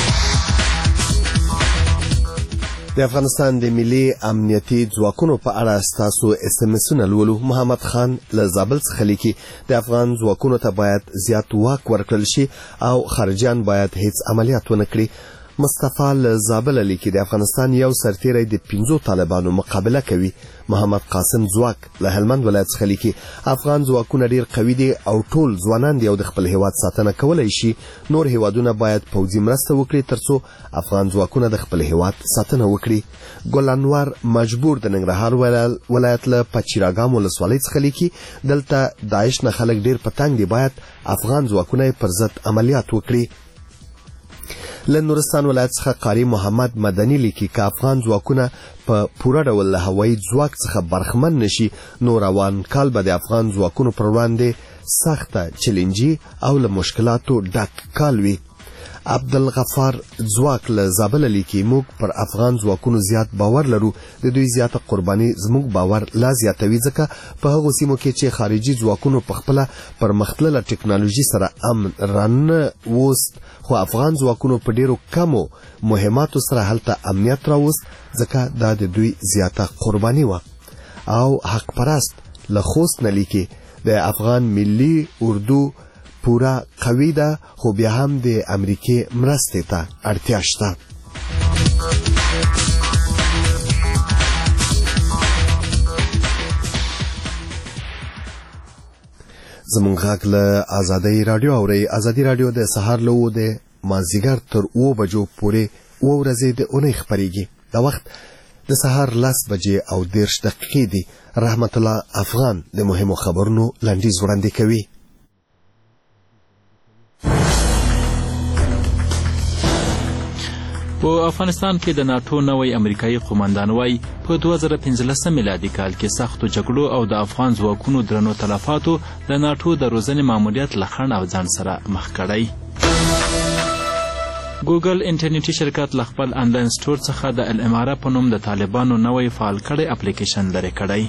د افغانستان د ملي امنیتي ځواکونو په اړه ستاسو SMS-ونه لولو. محمد خان له زابل څخه لیکي د افغان ځواکونو ته باید زیات واک ورکړل شي او خارجيان باید هیڅ عملیات ونه کړي. مصطفی له زابل لیکي د افغانستان یو سرتیری د 15 طالبانو مقابله کوي. محمد قاسم ځواک له هلمند ولایت څخه لیکي افغان ځواکونه ډیر قوي دي او ټول ځوانان دي او د خپل هیواد ساتنه کولای شي. نور هیوادونه باید پوځي مرسته وکړي ترڅو افغان ځواکونه د خپل هیواد ساتنه وکړي. ګل انور مجبور د ننګرهار ولایت له پچیراګام ولسوالۍ څخه لیکي دلته داعش نه خلک ډیر پتنګ دي باید افغان ځواکونه پر ضد عملیات وکړي. له نورستان ولایت څخه قاری محمد مدني لیکي که افغان ځواکونه په پوره ډول له هوایي ځواک څخه برخمن نشي نو روان کال به د افغان ځواکونو پر وړاندې سخته چیلنجي او له مشکلاتو ډک کال وي. عبدالغفار ځواک له زابل لیکي موږ پر افغان ځواکونو زیات باور لرو د دوی زیاته قرباني زموږ باور لا زیاتوي ځکه په هغو سیمو کې چې خارجي ځواکونو په خپله پرمختلله ټکنالوژي سره امن رانه وست خو افغان ځواکونو په ډیرو کمو مهماتو سره هلته امنیت راوست ځکه دا د دوی زیاته قرباني وه. او حق پرست له خوست نه لیکي د افغان ملي اردو پورا قوی ده خو بیا هم د امریکې مرستې ته اړتیا شته. زمونږ غږ له ازادۍ راډیو اورئ. ازادي راډیو د سهار له 9 د مازدیګر تر 9 بجو پورې 9 ورځې د اونۍ خپرېږي. دا وخت د سهار 10 بجې او 10 دقیقې دي. رحمت الله افغان د مهمو خبرونو لنډیز وړاندې کوي. په افغانستان کې د ناټو نوی امریکایي قومندان وای په 2015 میلادي کال کې سختو جګړو او د افغان ځواکونو درنو تلفاتو د ناټو د روزنې ماموریت له خنډ او ځان سره مخ کړی. ګوګل انټرنیټي شرکت له خپل آنلاین سټور څخه د الاماره په نوم د طالبانو نوی فعال کړی اپلیکیشن لرې کړی.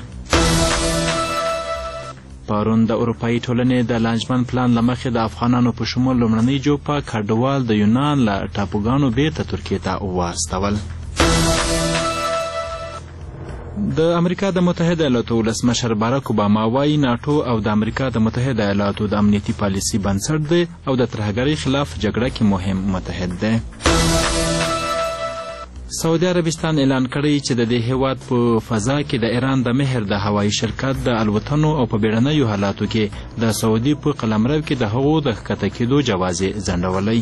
پرون د اروپایي ټولنې د لانجمن پلان له مخې د افغانانو په شمول لومړنی جوپه کډوال د یونان له ټاپوګانو بیرته ترکیې ته واستول. د امریکا د متحده ایالاتو ولسمشر باراک اوباما وایي ناټو او د امریکا د متحده ایالاتو د امنیتي پالیسي بنسټ دی او د ترهګرۍ خلاف جګړه کې مهم متحد دی. سعودي عربستان اعلان کړی چې د دې هیواد په فضا کې د ایران د مهر د هوایي شرکت د الوتنو او په بیړنیو حالاتو کې د سعودي په قلمرو کې د هغو د ښکته کېدو جواز یې ځنډولی.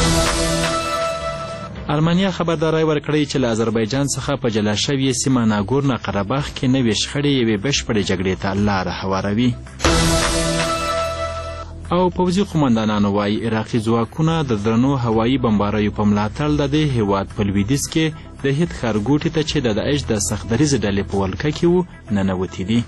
ارمنیا خبرداری ورکړی چې له آذربایجان څخه په جلا شوې سیمه ناګورنو قرهباغ کې نوې شخړې یوې بشپړې جګړې ته لاره هواروي. او پوځي قومندانانو وایي عراقي ځواکونه د درنو هوایي بمباریو په ملاتړ د دې هیواد په لویدیځ کې د هیت ښارګوټي ته چې د داعش د سختدریزې ډلې په ولکه کې وو ننوتي دي.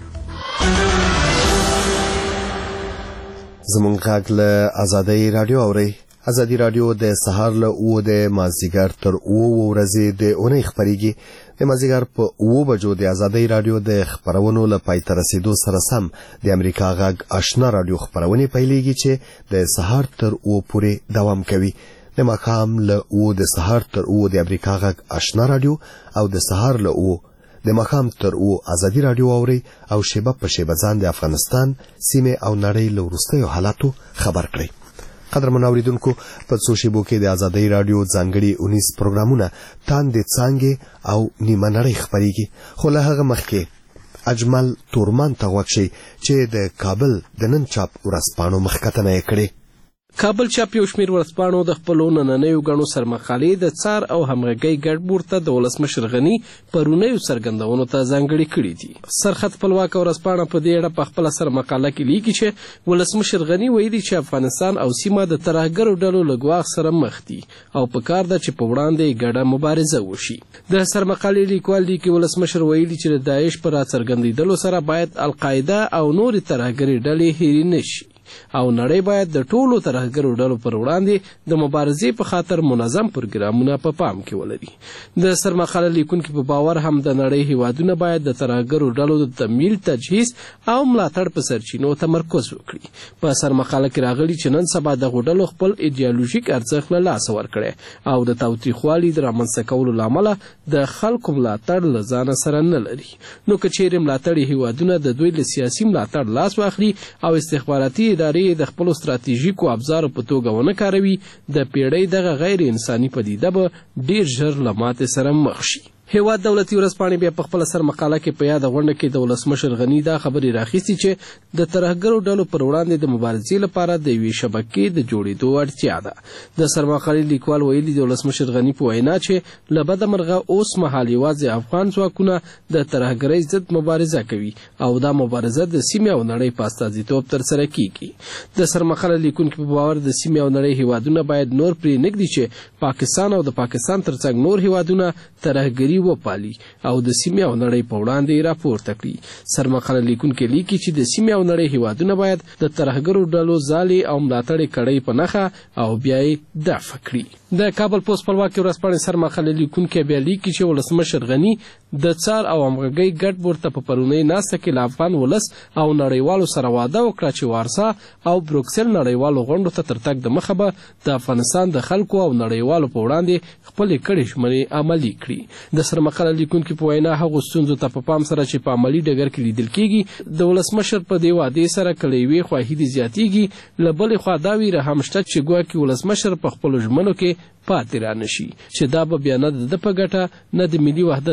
زمونږ غږ له ازادۍ راډیو اورئ. ازادي راډیو د سهار له 9 د مازدیګر تر 9 ورځې د اونۍ خپرېږي. د مازدیګر په 9 بجو د ازادۍ راډیو د خپرونو له پای ته رسیدو سره سم د امریکا غږ آشنا راډیو خپرونې پیلېږي چې د سهار تر 9 پورې دوام کوي. د ماښام له 9 د سهار تر 9 د امریکا غږ آشنا راډیو او د سهار له 9 د ماښام تر 9 ازادي راډیو اوري او شیبه په شیبه ځان د افغانستان سیمه او نړۍ له وروستیو حالاتو خبر کړئ. قدرمن اوریدونکو په څو شیبو کې د ازادۍ راډیو ځانګړي 19 پروګرامونه تاندې څانګې او نیمه نړۍ خپرېږي. خو له هغه مخکې اجمل تورمان ته غوږ شئ چې د کابل د نن چاپ ورځپاڼو مخکتنه یې کړې. کابل چاپ یو شمېر ورځپاڼو د خپلو نننیو ګڼو سرمقالې د څار او همغږۍ ګډ ته د ولسمشر غني پرونیو څرګندونو ته ځانګړې کړي دي. سرخط خپلواکه ورځپاڼه په دې اړه په خپله سرمقاله کې لیکي چې ولسمشر غني ویلي چې افغانستان او سیمه د ترهګرو ډلو له ګواښ سره مخ دي او پکار ده چې په وړاندې ګډه مبارزه وشي. د سرمقالې لیکوال لیکي ولسمشر ویلي چې د داعش په راڅرګندېدلو سره باید القاعده او نورې ترهګرې ډلې هېرې نشي او نړۍ باید د ټولو ترهګرو ډلو پر وړاندې د مبارزې په خاطر منظم پروګرامونه په پام کې ولري. د سرمقاله لیکونکي په باور هم د نړۍ هیوادونه باید د ترهګرو ډلو د تمویل، تجهیز او ملاتړ په سرچینو تمرکز وکړي. په سرمقاله کې راغلي چې نن سبا دغو ډلو خپل ایډیالوژیک ارزښت له لاسه ورکړی او د تاوتریخوالي د رامنځته کولو له امله د خلکو ملاتړ له ځانه سره نه لري. نو که چیرې ملاتړي هیوادونه د دوی له سیاسي ملاتړ لاس واخلي او استخباراتي ادارې د خپلو ستراتیژیکو ابزارو په توګه ونه کاروي، د پیړۍ دغه غیر انساني پدیده به ډیر ژر له ماتې سره مخ شي. هیواد دولتي ورځپاڼې بیا په خپله سرمقاله کې په یاده غونډه کې د ولسمشر غني دا خبرې راخیستې چې د ترهګرو ډلو پر وړاندې د مبارزې لپاره د یوې شبکې د جوړېدو اړتیا ده. د سرمقالې لیکوال ویلي د ولسمشر غني په وینا چې له بده مرغه اوس مهال یوازې افغان ځواکونه د ترهګرۍ ضد مبارزه کوي او دا مبارزه د سیمې او نړۍ په استازیتوب ترسره کیږي. د سرمقاله لیکونکي په باور د سیمې او نړۍ هیوادونه باید نور پرېنږدي چې پاکستان او د پاکستان ترڅنګ نور هیوادونه ترهګري وپالي او د سیمې او نړۍ په وړاندې راپورته کړي. سرمقاله لیکونکي لیکي چې د سیمې او نړۍ هیوادونه باید د ترهګرو ډلو ځالې او ملاتړې کړۍ په نښه او بیا یې دفع کړي. د کابل پوسټ خپلواکې ورځپاڼې سرمقاله لیکونکی بیا لیکي چې ولسمشر غني د څار او همغږۍ ګډ بورډ ته په پرونۍ ناسته کې له افغان ولس او نړیوالو سره واده وکړه چې وارسا او بروکسل نړیوالو غونډو ته تر تګ دمخه به د افغانستان د خلکو او نړیوالو په وړاندې خپلې کړې ژمنې عملي کړي. د سرمقاله لیکونکي په وینا هغو ستونزو ته په پام سره چې په عملي ډګر کې لیدل کېږي د ولسمشر په دې وعدې سره که له یوې خوا هیلې زیاتېږي، له بلې خوا دا ویره هم شته چې ګواکې ولسمشر په خپلو ژمنو کې پاتې را نشي، چې دا به بیا نه د ده په ګټه نه د ملي وحدت د حکومت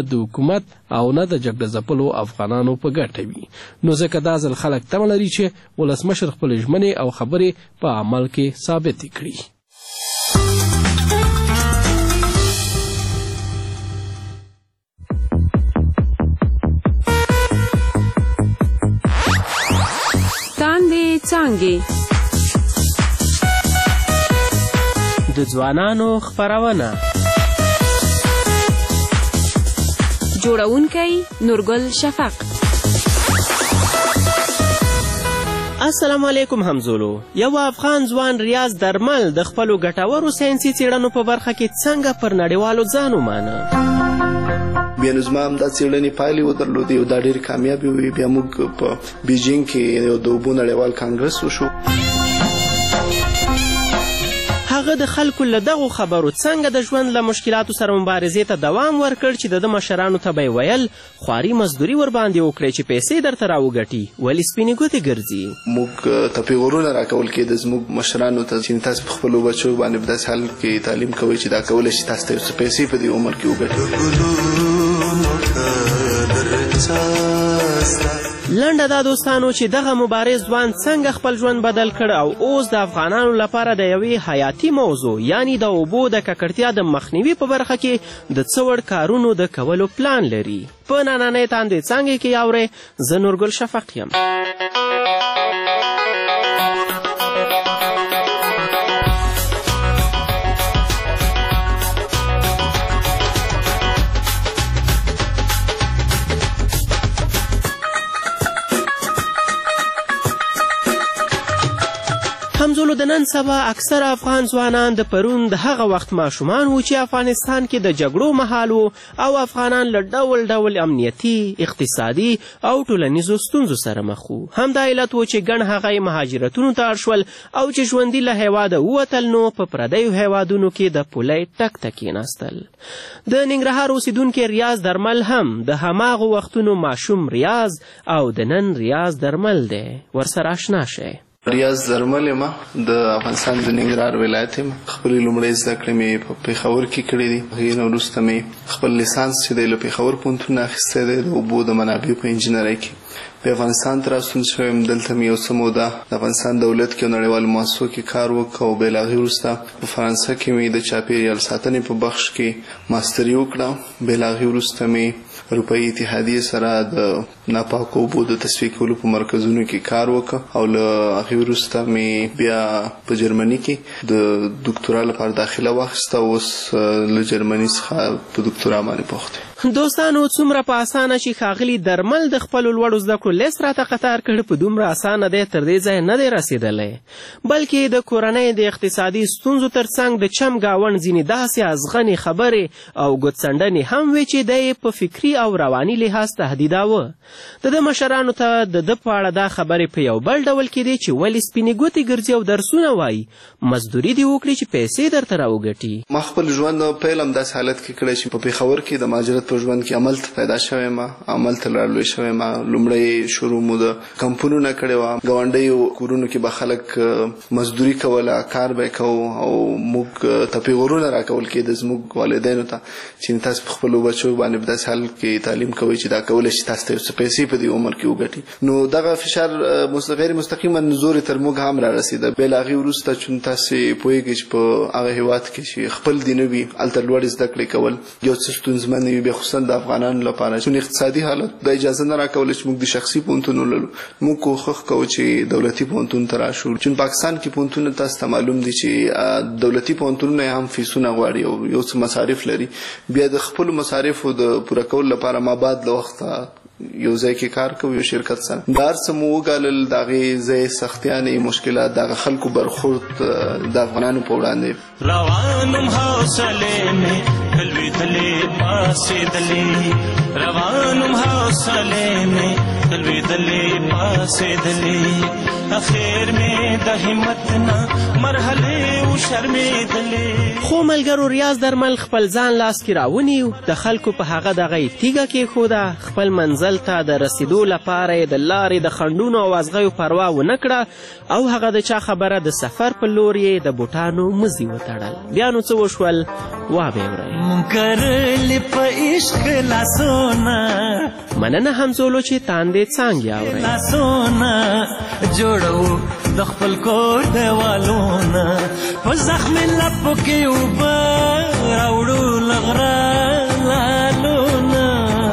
حکومت او نه د جګړه ځپلو افغانانو په ګټه وي. نو ځکه دا ځل خلک تمه لري چې ولسمشر خپلې ژمنې او خبرې په عمل کې ثابتې کړي. څانګې د ځوانانو خپرونه جوړونکی نورګل شفق. السلام علیکم همزولو. یو افغان ځوان ریاض درمل د خپلو ګټورو ساینسي څېړنو په برخه کې څنګه پر نړیوالو ځان ومانه. بیا نو زما هم دا څېړنې پایلې ودرلودې او دا ډېرې کامیابې وې. بیا موږ په بیجینګ کې یو د اوبو نړیوال کانګرس وشو. هغه د خلکو له دغو خبرو څنګه د ژوند له مشکلاتو سره مبارزې ته دوام ورکړ چې د مشرانو ته به یې ویل خواري مزدوري ورباندې وکړئ چې پیسې درته راوګټي، ولې سپینې ګوتې ګرځي. موږ ته پیغورونه راکول کېده زموږ مشرانو ته چې تاسو په خپلو بچو باندې په داسې حال کې تعلیم کوئ چې دا کولی شي تاسو ته یو څه پیسې په دې عمر کې وګټي. لنډه دا دوستانو چې دغه مبارز ځوان څنګه خپل ژوند بدل کړ او اوس د افغانانو لپاره د یوې حیاتي موضوع یعنی د اوبو د ککړتیا د مخنیوي په برخه کې د څه وړ کارونو د کولو پلان لري. په نننۍ تاندې څانګې کې اورئ. زه نورګل شفق یم. همزولو د نن سبا اکثر افغان ځوانان د پرون د هغه وخت ماشومان وو چې افغانستان کې د جګړو مهال وو او افغانان له ډول ډول امنیتي، اقتصادي او ټولنیزو ستونزو سره مخ وو. همدا علت و چې ګڼ هغه یې مهاجرتونو ته اړ شول او چې ژوندي له هیواده ووتل نو په پردیو هیوادونو کې د پولۍ ټک ته کېناستل. د ننګرهار اوسیدونکی ریاض درمل هم د هماغو وختونو ماشوم ریاض او د نن ریاض درمل دی. ورسره اشنا شئ. ریاض درمل یم، د افغانستان د ننګرهار ولایت یم. خپلې لومړۍ زده کړې مې په پېښور کې کړې دي. هغې نه وروسته مې خپل لیسانس چې دی له پېښور پوهنتون نه اخیستی دی د اوبو د منابعو په انجینرۍ کې. په افغانستان ته راستون شوی یم. دلته مې یو څه موده د افغانستان دولت کې او نړیوالو مؤسسو کې کار وکړ او بیا له هغې وروسته په فرانسه کې مې د چاپېریال ساتنې په بخش کې ماستري وکړه. بیا له هغې وروسته مې اروپایي اتحادیې سره د ناپاکو اوبو د تصفیې کولو په مرکزونو کې کار وکړ او له هغې وروسته مې بیا په جرمني کې د دوکتورا لپاره داخله واخیسته. اوس له جرمني څخه په دوکتورا باندې بوخت یم. دوستانو څومره په اسانه چې ښاغلي درمل د خپلو لوړو زده کړو لیست راته قطار کړ په دومره اسانه دی تر دې ځایه نه دی رسېدلی، بلکې د کورنۍ د اقتصادي ستونزو تر څنګ د چم ګاونډ ځینې داسې ازغنې خبرې او ګوتڅنډنې هم وې چې دی په فکري او رواني لحاظ تهدیداوه. د ده مشرانو ته د ده په اړه دا خبرې په یو بل ډول کې دي چې ولې سپینې ګوتې ګرځي او درسونه وایي، مزدوري دې وکړي چې پیسې درته راوګټي. ما خپل ژوند پیل هم داسې حالت کې کړی چې په پېښور کې د مهاجرت په ژوند کې عمل ته پیدا شوی یم، عمل ته رالوی شوی یم. لومړی شروع مو د کمپونونه کړې وه. ګاونډیو کورونو کې به خلک مزدوري کوله، کار به یې کوو او موږ ته پیغورونه راکول کېده زموږ والدینو ته چې تاسو په خپلو بچو باندې په داسې حال کې تعلیم کوئ چې دا کولی شي تاسو ته یو څه پیسې په دې عمر کې وګټي. نو دغه فشار غیر مستقیما زور تر موږ هم را رسېده. بیا له هغې وروسته چې تاسې پوهېږئ چې په هغه هېواد کې چې خپل دین وي هلته لوړې زده کړې کول یو څه ستونزمن وي، بیا خصوصا د افغانانو لپاره چون اقتصادي حالت د اجازه نه راکوله چې موږ د شخصي پوهنتون ولولو. موږ کوښښ کوو چې دولتي پوهنتون ته راشو. چون پاکستان کې پوهنتونونه تاسو ته معلوم دي چې دولتي پوهنتونونه هم فیسونه غواړي او یو څه مصارف لري. بیا د خپلو مصارفو د پوره کولو لپاره ما بعد له وخته یو ځای کې کار کوو یو شرکت سره. دا هر څه مو وګالل، د هغې ځای سختیانې، مشکلات، د هغه خلکو برخورد د افغانانو په وړاندې. روانم حوصلې مې لوېدلې پاسېدلې، روانم حوصلې مې لوېدلې پاسېدلې، اخر مې د همت نه مرحلې وشرمېدلې. خو ملګرو ریاض درمل خپل ځان لاس کې راونیو، د خلکو په هغه دغه یې تیږه کېښوده، خپل منزل ته د رسېدو لپاره یې د لارې د خنډونو او ازغیو پروا ونه کړه او هغه د چا خبره د سفر په لور یې د بوټانو مزي وتړل. بیا نو څه وشول وابه اورئ. منکرلی په عشق لاسونه مننه همزولو چې تاندې څانګې اورئ لاسونه جوړو د خپل کور دیوالونه په زخمې لپو کې اوبه راوړو له غره لالونه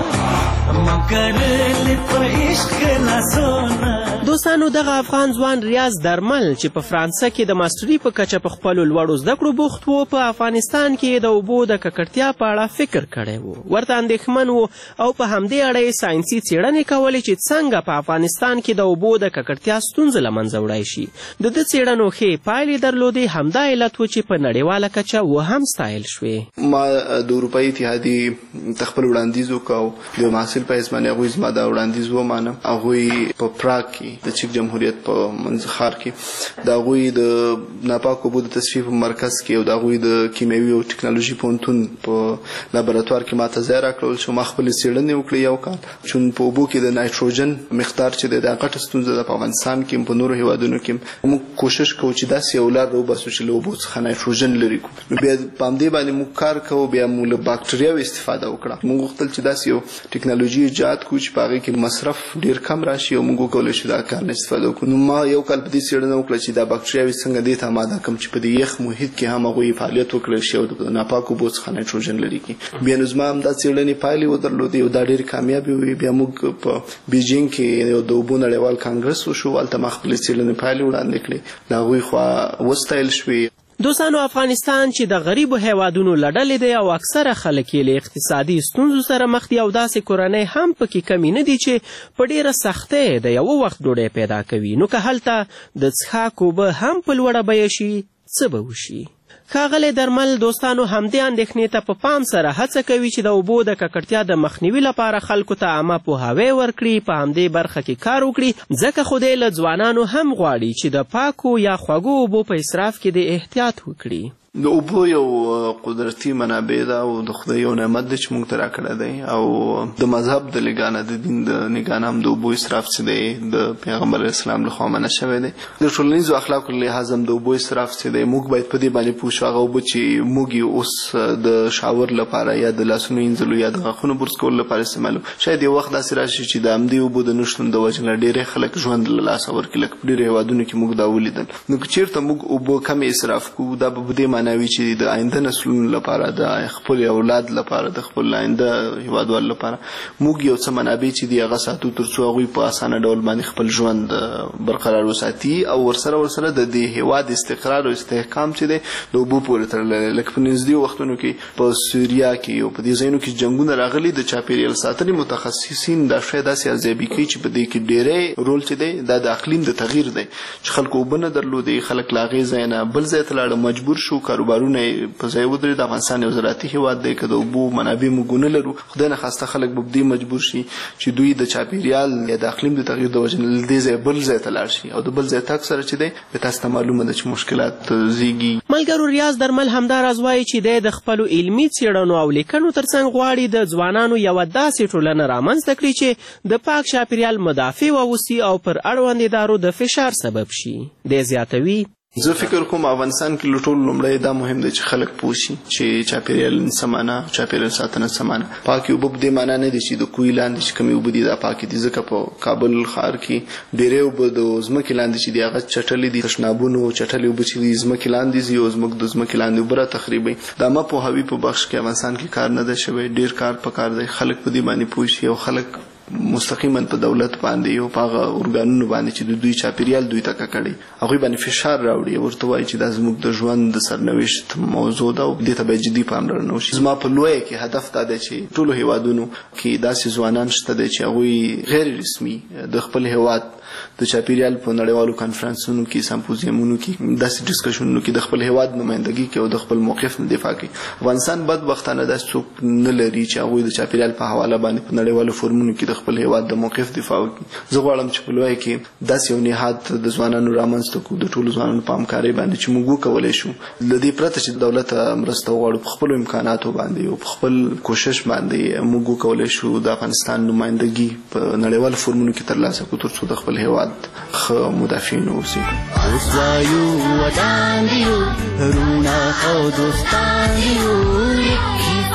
منکرلی په عشق لاسونه. دوستانو دغه افغان ځوان ریاض درمل چې په فرانسه کې د ماستري په کچه په خپلو لوړو زده کړو بوخت و په افغانستان کې د اوبو د ککړتیا په اړه فکر کړی و ورته اندېښمن و او په همدې اړه یې ساینسي څېړنې کولې چې څنګه په افغانستان کې د اوبو د ککړتیا ستونزه له منځه وړی شي. د ده څېړنو ښې پایلې درلودې. همدا علت و چې په نړیواله کچه و هم ستایل شوې. ما د اروپایي اتحادیې ته خپل وړاندیز وکړ د محصل په حیث باندې هغوی زما دا وړاندیز ومانه. هغوی په پراګ کې د چک جمهوریت په منځ ښار کې د هغوی د ناپاکو اوبو د تصفیې په مرکز کې او د هغوی د کیمیاوي او ټکنالوژي پوهنتون په لابراتوار کې ماته ځای راکړل شو. ما خپلې څېړنې وکړې یو کال چې په اوبو کې د نایټروجن مقدار چې دی دا غټه ستونزه ده په افغانستان کې په نورو هیوادونو کې موږ کوشش کوو چې داسې یو لار راوباسو چې له اوبو څخه نایټروجن لرې کړو. نو بیا په همدې باندې موږ کار کوو. بیا موږ له باکټریاوو استفاده وکړه. موږ غوښتل چې داسې یو ټکنالوژي ایجاد کړو چې په هغې کې مصرف ډېر کم راشي او موږ وکولی شو دا کار نه استفاده وکړو. نو ما یو کال په دې څېړنه وکړه چې دا باکټریاوې څنګه دې ته اماده کړم چې په دې یخ محیط کې هم هغوی فعالیت وکړی شي او د ناپاکو اوبو څخه نایټروجن لرې کړي. بیا نو زما همدا څېړنې پایلې ودرلودې او دا ډېرې کامیابې وې. بیا موږ په بیجینګ کې یو د اوبو نړیوال کانګرس وشو. هلته ما خپلې څېړنې پایلې وړاندې کړې. د هغوی خوا وستایل شوې. دوستانو افغانستان چې د غریبو هیوادونو له ډلې دی او اکثره خلک یې له اقتصادي ستونزو سره مخ دي او داسې کورنۍ هم پکې کمې نه دي چې په ډېره سختۍ د یوه وخت ډوډۍ پیدا کوي. نو که هلته د څښاک اوبه هم په لوړه بیه شي څه به وشي؟ ښاغلی درمل دوستانو همدې اندېښنې ته په پام سره هڅه کوي چې د اوبو د ککړتیا د مخنیوي لپاره خلکو ته عامه پوهاوی ورکړي، په همدې برخه کې کار وکړي، ځکه خو دی له ځوانانو هم غواړي چې د پاکو یا خوږو اوبو په اصراف کې د احتیاط وکړي. د اوبو یو قدرتي منابع ده او د خدای یو نعمت دی چې موږ ته راکړی دی او د مذهب د لګانه د دین د نګانه هم د اوبو اسراف چې دی د پیغمبر اسلام لخوا منع شوی دی. د ټولنیزو اخلاقو له لحاظه هم د اوبو اسراف چې دی موږ باید په دې باندې پوه شو. هغه اوبه چې موږ یې اوس د شاور لپاره یا د لاسونو وینځلو یا د غاښونو برس کولو لپاره استعمالو، شاید یو وخت داسې راشي چې د همدې اوبو د نشتون د وجې نه ډېری خلک ژوند له لاسه ورکړي. لکه په ډېرو هېوادونو کې موږ دا ولیدل. نو که چېرته موږ اوبه کمې اسراف کړو دا به په دې معنی وي چې د آینده نسلونو لپاره د خپل اولاد لپاره د خپل آینده هیوادوالو لپاره موږ یو څه منابع چې دي هغه ساتو تر څو هغوی په اسانه ډول باندې خپل ژوند برقرار وساتي او ورسره د دې هیواد استقرار او استحکام چې دی د اوبو پورې تړلی. لکه په نږدې وختونو کې په سوریا کې او په دې ځایونو کې جنګونه راغلي، د چاپیریال ساتنې متخصصین دا شی داسې ارزیابي کوي چې په دې کې ډېری رول چې دی دا د اقلیم د تغییر دی چې خلکو اوبه نه درلودې، خلک له هغې ځای نه بل ځای ته لاړه، مجبور شو کاروبارونه په ځای ودرېد. افغانستان یو زراعتي هېواد دی، که د اوبو منابع موږ ونه لرو خدای نخواسته خلک به په دې مجبور شي چې دوی د چاپیریال یا د اقلیم د تغییر د وجې نه له دې ځای بل ځای ته لاړ شي او د بل ځای تګ سره چې دی تاسو ته معلومه ده چې مشکلات زیږي. ملګرو ریاض درمل همدا راز وایي چې دی د خپلو علمي څېړنو او لیکنو ترڅنګ غواړي د ځوانانو یوه داسې ټولنه رامنځته کړي چې د پاک چاپیریال مدافع واوسي او پر اړوند ادارو د فشار سبب شي. دی زیاتوي زه فکر کوم افغانستان کې له ټولو لومړی دا مهم دی چې خلک پوه شي چې چاپیریال څه معنا، چاپیریال ساتنه څه معنا. پاکې اوبه په دې معنا نه دي چې د کوهي لاندې چې کومې اوبه دي دا پاکې دي، ځکه په کابل ښار کې ډېرې اوبه د ځمکې لاندې چې دي هغه چټلې دي، تشنابونو چټلې اوبه چې دي ځمکې لاندې ځي او زموږ د ځمکې لاندې اوبه راتخریبوي. د عامه پوهاوي په بخش کې افغانستان کې کار نه دی شوی. ډېر کار پکار دی خلک په دې باندې پوه شي او خلک مستقیما په دولت باندې او په هغه ارګانونو باندې چې د دوی چاپیریال دوی ته ککړي هغوی باندې فشار راوړي، ورته وایي چې دا زموږ د ژوند د سرنوشت موضوع ده او دې ته باید جدي پاملرنه وشي. زما په لویه کې هدف دا دی چې ټولو هیوادونو کې داسې ځوانان شته دی چې هغوی غیر رسمي د خپل هیواد د چاپیریال په نړیوالو کانفرنسونو کې، سمپوزیمونو کې، داسې ډسکشنونو کې د خپل هیواد نمایندګي کوي او د خپل موقف نه دفاع کوي. افغانستان بدبختانه داسې څوک نه لري چې هغوی د چاپیریال په حواله باندې په نړیوالو فورمونو کې د خپل هیواد د موقف دفاع وکړي. زه غواړم چې په لویه کې داسې یو نهاد د ځوانانو رامنځته کړو، د ټولو ځوانانو په همکارۍ باندې چې موږ وکولی شو له دې پرته چې دولت مرسته وغواړو په خپلو امکاناتو باندې او په خپل کوشش باندې موږ وکولی شو د افغانستان نمایندګي په نړیوالو فورمونو کې ترلاسه کړو تر څو د خپل هیواد ښه مدافعین واوسو. اوس وایو ودان دیو رونا او دوستان دیو یکی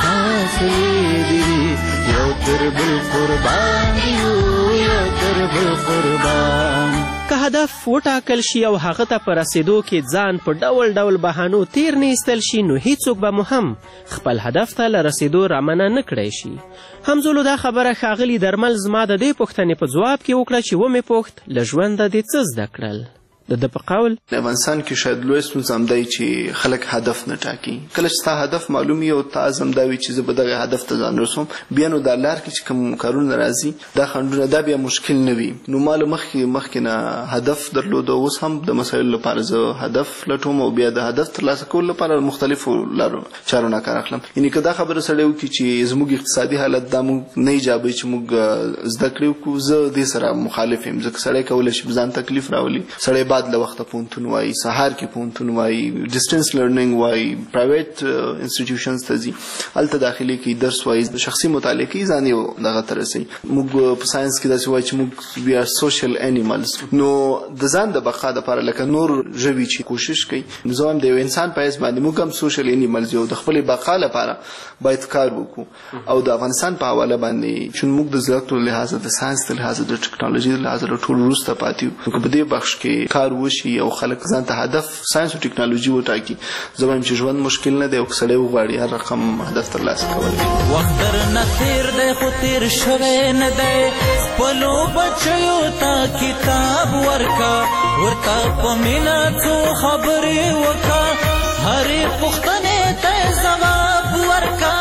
فیصلې دي یو تر بل قربان یو تر بل قربان. که هدف وټاکل شي او هغه ته په رسېدو کې ځان په ډول ډول بهانو تیر نه ایستل شي نو هیڅوک به مو هم خپل هدف ته له رسېدو رامنع نه کړی شي. همزولو دا خبره ښاغلي درمل زما د دې پوښتنې په ځواب کې وکړه چې ومې پوښت له ژونده دې څه زده کړل. د ده په قول افغانستان کې شاید لوی ستونزه هم دی چې خلک هدف نه ټاکي. کله چې ستا هدف معلوم وي او ته عزم دا وي چې زه به دغه هدف ته ځان رسوم بیا نو دا لار کې چې کوم کارونه راځي دا خنډونه دا بیا مشکل نه وي. نو ما له مخکې نه هدف درلود اوس هم د مسایلو لپاره زه هدف لټوم او بیا د هدف ترلاسه کولو لپاره مختلفو لارو چارو نه کار اخلم. یعنې که دا خبره سړی وکړي چې زموږ اقتصادي حالت دا موږ نه ایجابوي چې موږ زده کړې وکړو زه دې سره مخالف یم. ځکه سړی کولی شي ځان تکلیف راولي. سړی بعد له وخته پوهنتون وایي سهار کې پوهنتون وایي ډسټنس لرنینګ وایي پرایویټ انسټیټیوشنز ته ځي هلته داخلي کوي درس وایي شخصي مطالعه کوي ځان یې دغه ته رسوي. موږ په ساینس کې داسې وایي چې موږ وي آر سوشل انیملز. نو د ځان د بقا دپاره لکه نور ژوي چې کوشش کوي نو زه هم د یو انسان په حیث باندې موږ هم سوشل انیملز یو د خپلې بقا لپاره باید کار وکړو. او د افغانستان په حواله باندې چې موږ د زده کړو لحاظه د ساینس د لحاظه د ټکنالوژي د لحاظه ټول وروسته پاتې یو. نو که په دې بخش کې کار وشي او خلک ځان ته هدف ساینس او ټکنالوژي وټاکي زه وایم چې ژوند مشکل نه دی او که سړی وغواړي هر رقم هدف ترلاسه کولی. وخت درنه تیر دی خو تیر شوی نه دی خپلو بچیو ته کتاب ورکه ورته په مینه څو خبرې وکړه هرې پوښتنې ته ځواب ورکړه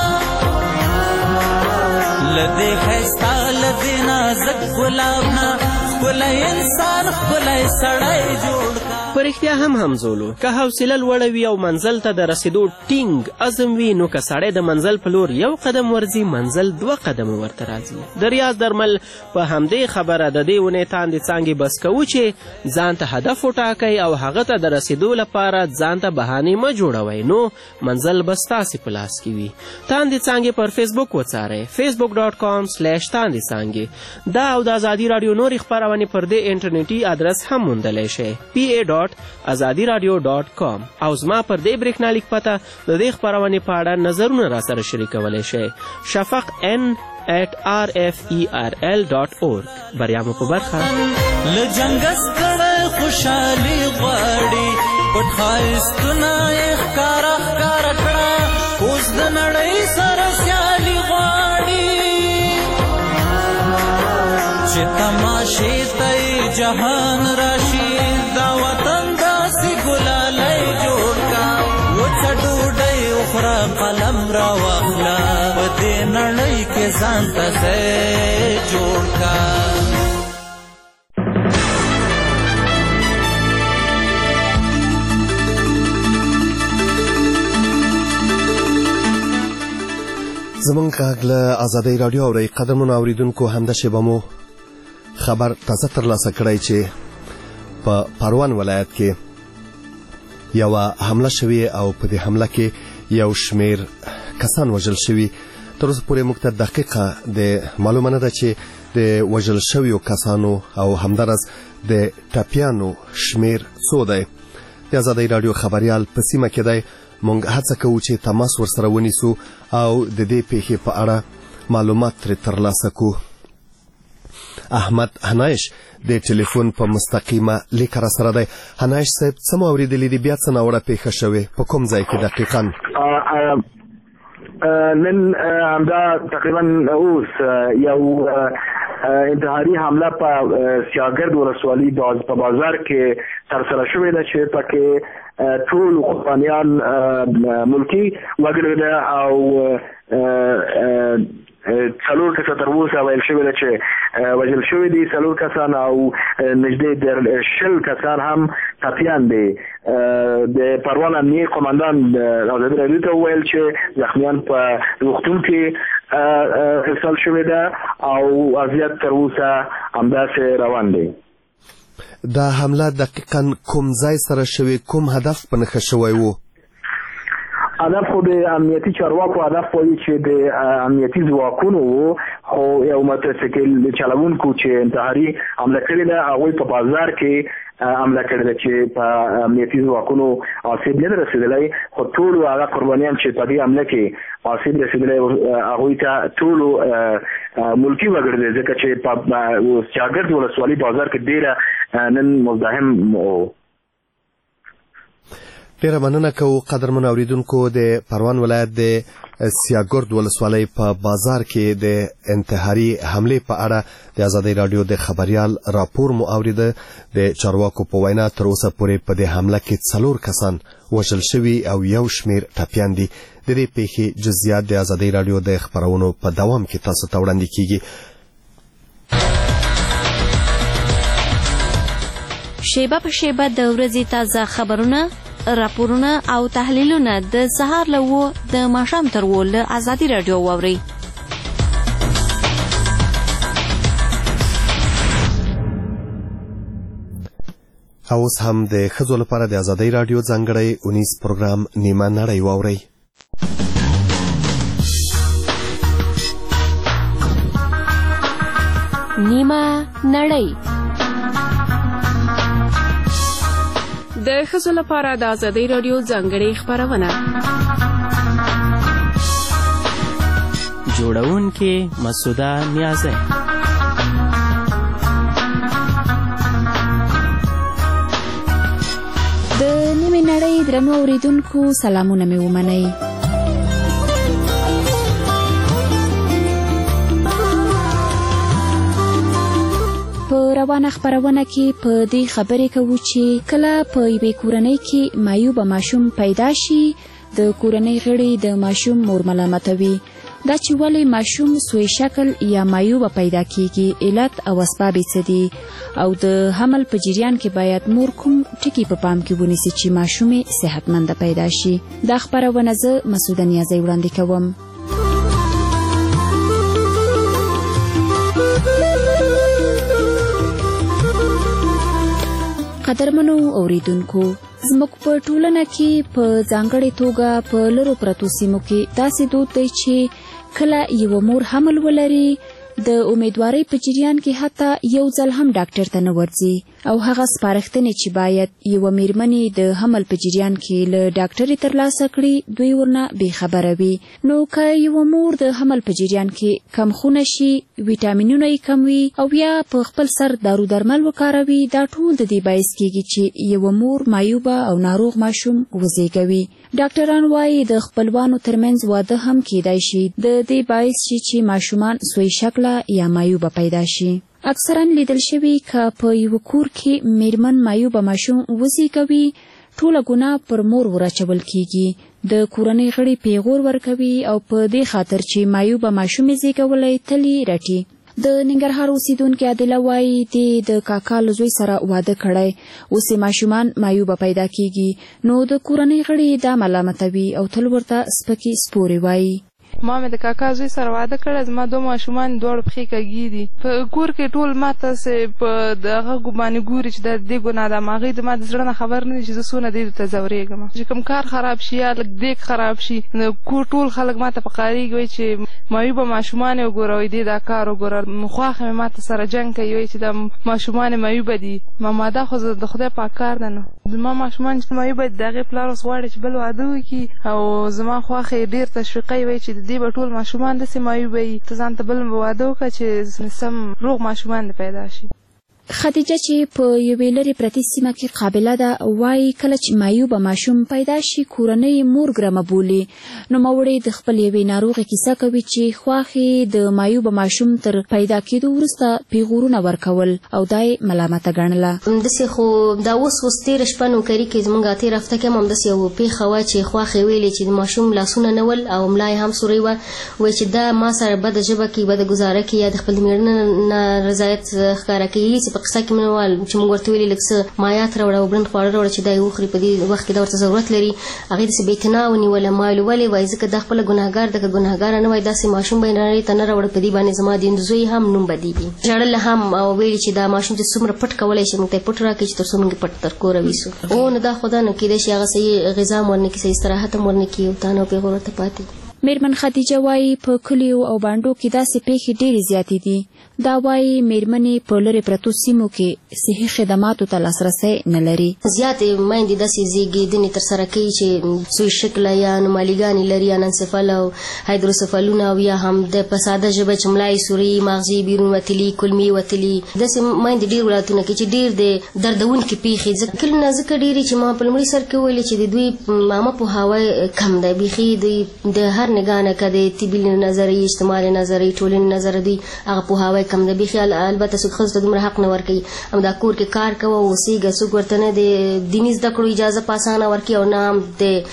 له دې ښایسته له دې نازک ګلاب نه ښکلی انسان ښکلی سړی جوړ کړه. په رښتیا هم همزولو که حوصله لوړه وي او منزل ته د رسېدو ټینګ عزم وي نو که سړی د منزل په لور یو قدم ورځي منزل 2 قدمه ورته راځي. د ریاض درمل په همدې خبره د دې ونې تاندې څانګې بس کوو چې ځان ته هدف وټاکئ او هغه ته د رسېدو لپاره ځان ته بهانې مه جوړوئ نو منزل به ستاسې په لاس کې وي. تاندې څانګې پر فیسبوک وڅارئ facebook.com/تاندې څانګې. دا او د ازادي راډیو نورې خپرونې پر دې انټرنیټي ادرس هم موندلی شئ pa.azadiradio.com او زما پر دې برېښنالیک پته د دې خپرونې په اړه نظرونه راسره شریکولی شئ. شفق n@rferl.org. بریا مو په برخه. له جنګه ستړی خوشحالي غواړي پټ ښایستونه یې ښکاره ښکاره کړه اوس د نړۍ سره سیالي غواړي چې تماشې ته یې جهان راشي دا وطن داسې ګلالی جوړ کا وچه ډوډۍ وخوره قلم راواخله په دې نړۍ کې ځان ته ځای جوړ کا. زمونږ غږ له ازادۍ راډیو اورئ. قدرمنو اورېدونکو همدا شیبه مو خبر تازه ترلاسه کړی چې په پروان ولایت کې یوه حمله شوې او په دې حمله کې یو شمیر کسان وژل شوي. تر اوسه پورې موږ ته دقیقه د معلومه نه ده چې د وژل شویو کسانو او همداراز د ټپیانو شمیر څو دی. د ازادۍ راډیو خبریال په سیمه کې دی. موږ هڅه کوو چې تماس ورسره ونیسو او د دې پیښې په اړه معلومات ترې ترلاسه کړو. احمد حنایش د ټلیفون په مستقیمه لیک را سره دی. حنایش صاحب څه مو اورېدلي دي؟ بیا څه ناوړه پیښه شوې په کوم ځای کې دقیقاً؟ نن همدا تقریبا اوس یو انتحاري حمله په سیاګرد ولسوالي په بازار کې ترسره شوې ده چې پکې ټول قربانیان ملکي وګړي ده او څلور کسه تر اوسه ویل شوي ده چې وژل شوي دي څلور کسان او نږدې 10 کسان هم ټپیان دي. د پروان امنیه قومندان ازادي راډیو ته وویل چې زخمیان په روغتون کې ارسال شوي ده او وضعیت تر اوسه همداسې روان دی. دا حمله دقیقاً کوم ځای سره شوې؟ کوم هدف په نښه شوی و؟ هدف خو د امنیتي چارواکو هدف وایي چې د امنیتي ځواکونو خو یو موټرسایکل چلوونکو چې انتحاري حمله کړې ده هغوی په بازار کې حمله کړې ده چې په امنیتي ځواکونو آسیب نه رسېدلی، خو ټول هغه قربانیان چې په دې حمله کې آسیب رسېدلی هغوی ته ټول ملکي وګړي دي، ځکه چې په چاګرد ولسوالي بازار کې ډېره نن مزدحم و. ډیره مننه کوو قدرمن اوریدونکو. د پروان ولایت د سیاګرد ولسوالۍ په بازار کې د انتحاري حمله په اړه د آزادۍ رادیو د خبريال راپور مو اوریده. د چارواکو په وینا تر اوسه پورې په دې حمله کې 4 کسان وژل شوي او یو شمیر ټپیان دي. د دې پیښې جزئیات د آزادۍ رادیو د خبرونو په دوام کې تاسو ته وړاندې کیږي. شیبه په شیبه د ورځې تازه خبرونه، راپورونه او تحلیلونه د سهار له 9 د ماښام تر 10 له آزادۍ رادیو واورئ. اوس هم د ښځو لپاره د آزادۍ رادیو ځانګړی 19 پروګرام نیمه نړۍ واورئ. نیمه نړۍ د ښځو لپاره د آزادۍ رادیو ځانګړې خپرونه. جوړونکې مسعوده نیازی. د نیمې نړۍ درنو اوریدونکو سلامونه مې ومنئ. په روانه خبرونه کې په دې خبرې کوو چې کله په یوې کورنۍ کې معیوبه ماشوم پیدا شي، د کورنۍ غړي د ماشوم مور ملامتوي. دا چې ولې ماشوم سوی شکل یا معیوبه پیدا کیږي، علت او اسباب یې څه دي، او د حمل په جریان کې باید مور کوم ټکي په پام کې ونیسي چې ماشوم صحتمند پیدا شي. دا خبرونه زه مسعوده نیازی وړاندې کوم. قدرمنو اوریدونکو، زموږ په ټولنه کې په ځانګړې توګه په لرو پرتو سیمو کې داسې دود دی چې کله یو مور حمل ولري، د امیدوارۍ په جریان کې حتی یو ځل هم ډاکټر ته نه ورځي، او هغه سپارښتنې چې باید یو میرمنې د حمل په جریان کې له ډاکټرې ترلاسه کړي دوی ورنه بې خبره وي. نو که یو مور د حمل په جریان کې کم خونه شي، ویټامینونه یې کم وي، او یا په خپل سر دارو درمل وکاروي، دا ټول د دې باعث کیږي چې یو مور معیوبه او ناروغ ماشوم وزېږوي. ډاکټران وایي د خپلوانو ترمنځ واده هم کیدای شي د دې باعث شي چې ماشومان سوی شکله یا معیوبه پیدا شي. اکثرا لیدل شوي که په یو کور کې میرمن معیوبه ماشوم وزېږوي، ټوله ګناه پر مور ورچول کیږي. د کورنۍ غړي پیغور ورکوي او په دې خاطر چې معیوبه ماشوم یې زېږولی تل یې رټي. د ننګرهار اوسیدونکې عادله وایي دې د کاکا له زوی سره واده کړی، اوس یې ماشومان معیوبه پیدا کیږي، نو د کورنۍ غړي دا ملامتوي او تل ورته سپکې سپورې وایي. ما مې د کاکا زوی سره واده کړی، زما 2 ماشومان دواړه پښې کږي دي. په کور کې ټول ما ته په دغه باندې ګوري چې دا دې ګناه ده. هغوی د ما د زړه نه خبر نه دي چې زه څونه دې ته ځورېږم. چې کوم کار خراب شي یا لږ دیګ خراب شي، د کور ټول خلک ما ته په قاریږي، وایي چې معیوبه ماشومان یې وګوره، وایي دې دا کار وګوره. خواښه مې ما ته سره جنګ کوي، وایي چې دا ماشومان یې معیوبه دي. ماما دا خو د خدای پاک کار ده. نو زما ماشومان چې معیوبه دي، د هغې پلار اوس غواړي چې بل واده وکړي، او زما خواښه یې ډېر تشویقوي، وایي چې دې به ټول ماشومان داسې معیوبه وي، ته ځان ته بل واده وکړه چې سم روغ ماشومان دې پیدا شي. خدیجه چې په یوې لرې پرتې سیمه کې قابله ده وایي کله چې معیوبه ماشوم پیدا شي کورنۍ مور ګرمه بولي. نوموړې د خپل یوې ناروغې کیسه کوي چې خواښې د معیوبه ماشوم تر پیدا کېدو وروسته پیغورونه ورکول او دا یې ملامته ګڼله. همداسې خو دا اوس تېره شپه نوکري کې زموږ تېره هفته کې هم همداسې یو پېښه وه چې خواښې ویلې چې د ماشوم لاسونه نه ول او ملا یې هم سوری وه. وایي چې دا ما سره بده ژبه کوي، بده ګزاره کوي، یا د خپل مېړه نه رضایت ښکاره کوي. په قصه کې مې وویل چې موږ ورته ویلې لږ څه مایات راوړه او برند خواړه راوړه چې دا یې وخوري، په دې وخت کې دا ورته ضرورت لري. هغې داسې بې اعتنا ونیوله. ما ویل ولې؟ وایي ځکه دا خپله ګناهګار ده، که ګناهګاره نه وای داسې ماشوم به یې نړۍ ته نه راوړه، په دې باندې زما د زوی هم نوم بدېږي. ژړله هم او ویلي چې دا ماشوم چې څومره پټ کولی شي موږ ته یې پټ راکړي چې تر څو موږ یې پټ تر کوره ویسو. نو دا خو دا نو کېدای شي هغه صحیح غذا هم ورنه کړي، صحیح استراحت هم ورنه کړي او تانه او پېغور ورته پاتې. میرمن خدیجه وایي په کلیو او بانډو کې داسې پیښې ډېرې زیاتې دي. دا وایي میرمنې په لرې پرتو سیمو کې صحي خدماتو ته لاسرسی نه لري. زیاتې میندې داسې زیږېدنې ترسره کوي چې سوی شکله یا نومالیګانې لري یا ننسفل او هایدروسفلونه او یا هم د په ساده ژبه چې ملای سوري مغزي بیرون وتلي کلمې وتلي. داسې میندې ډېر ولایتونه کې چې ډېر د دردونکې پیښې کله نه ځکه ډېرې چې ما په لومړي سر کې ویلې چې د دوی عامه پوهاوی کم دی. بیخي د هر نګاه نه که د طبي نظري اجتماعي نظري ټولنې نظر دوی هغه پوهاوی کم دی. بیخي البته څوک ښځو ته دومره حق نه ورکوي همدا کور کې کار کوه اوسېږه. څوک ورته نه د دیني زده کړو اجازه په اسانه ورکوي او نه هم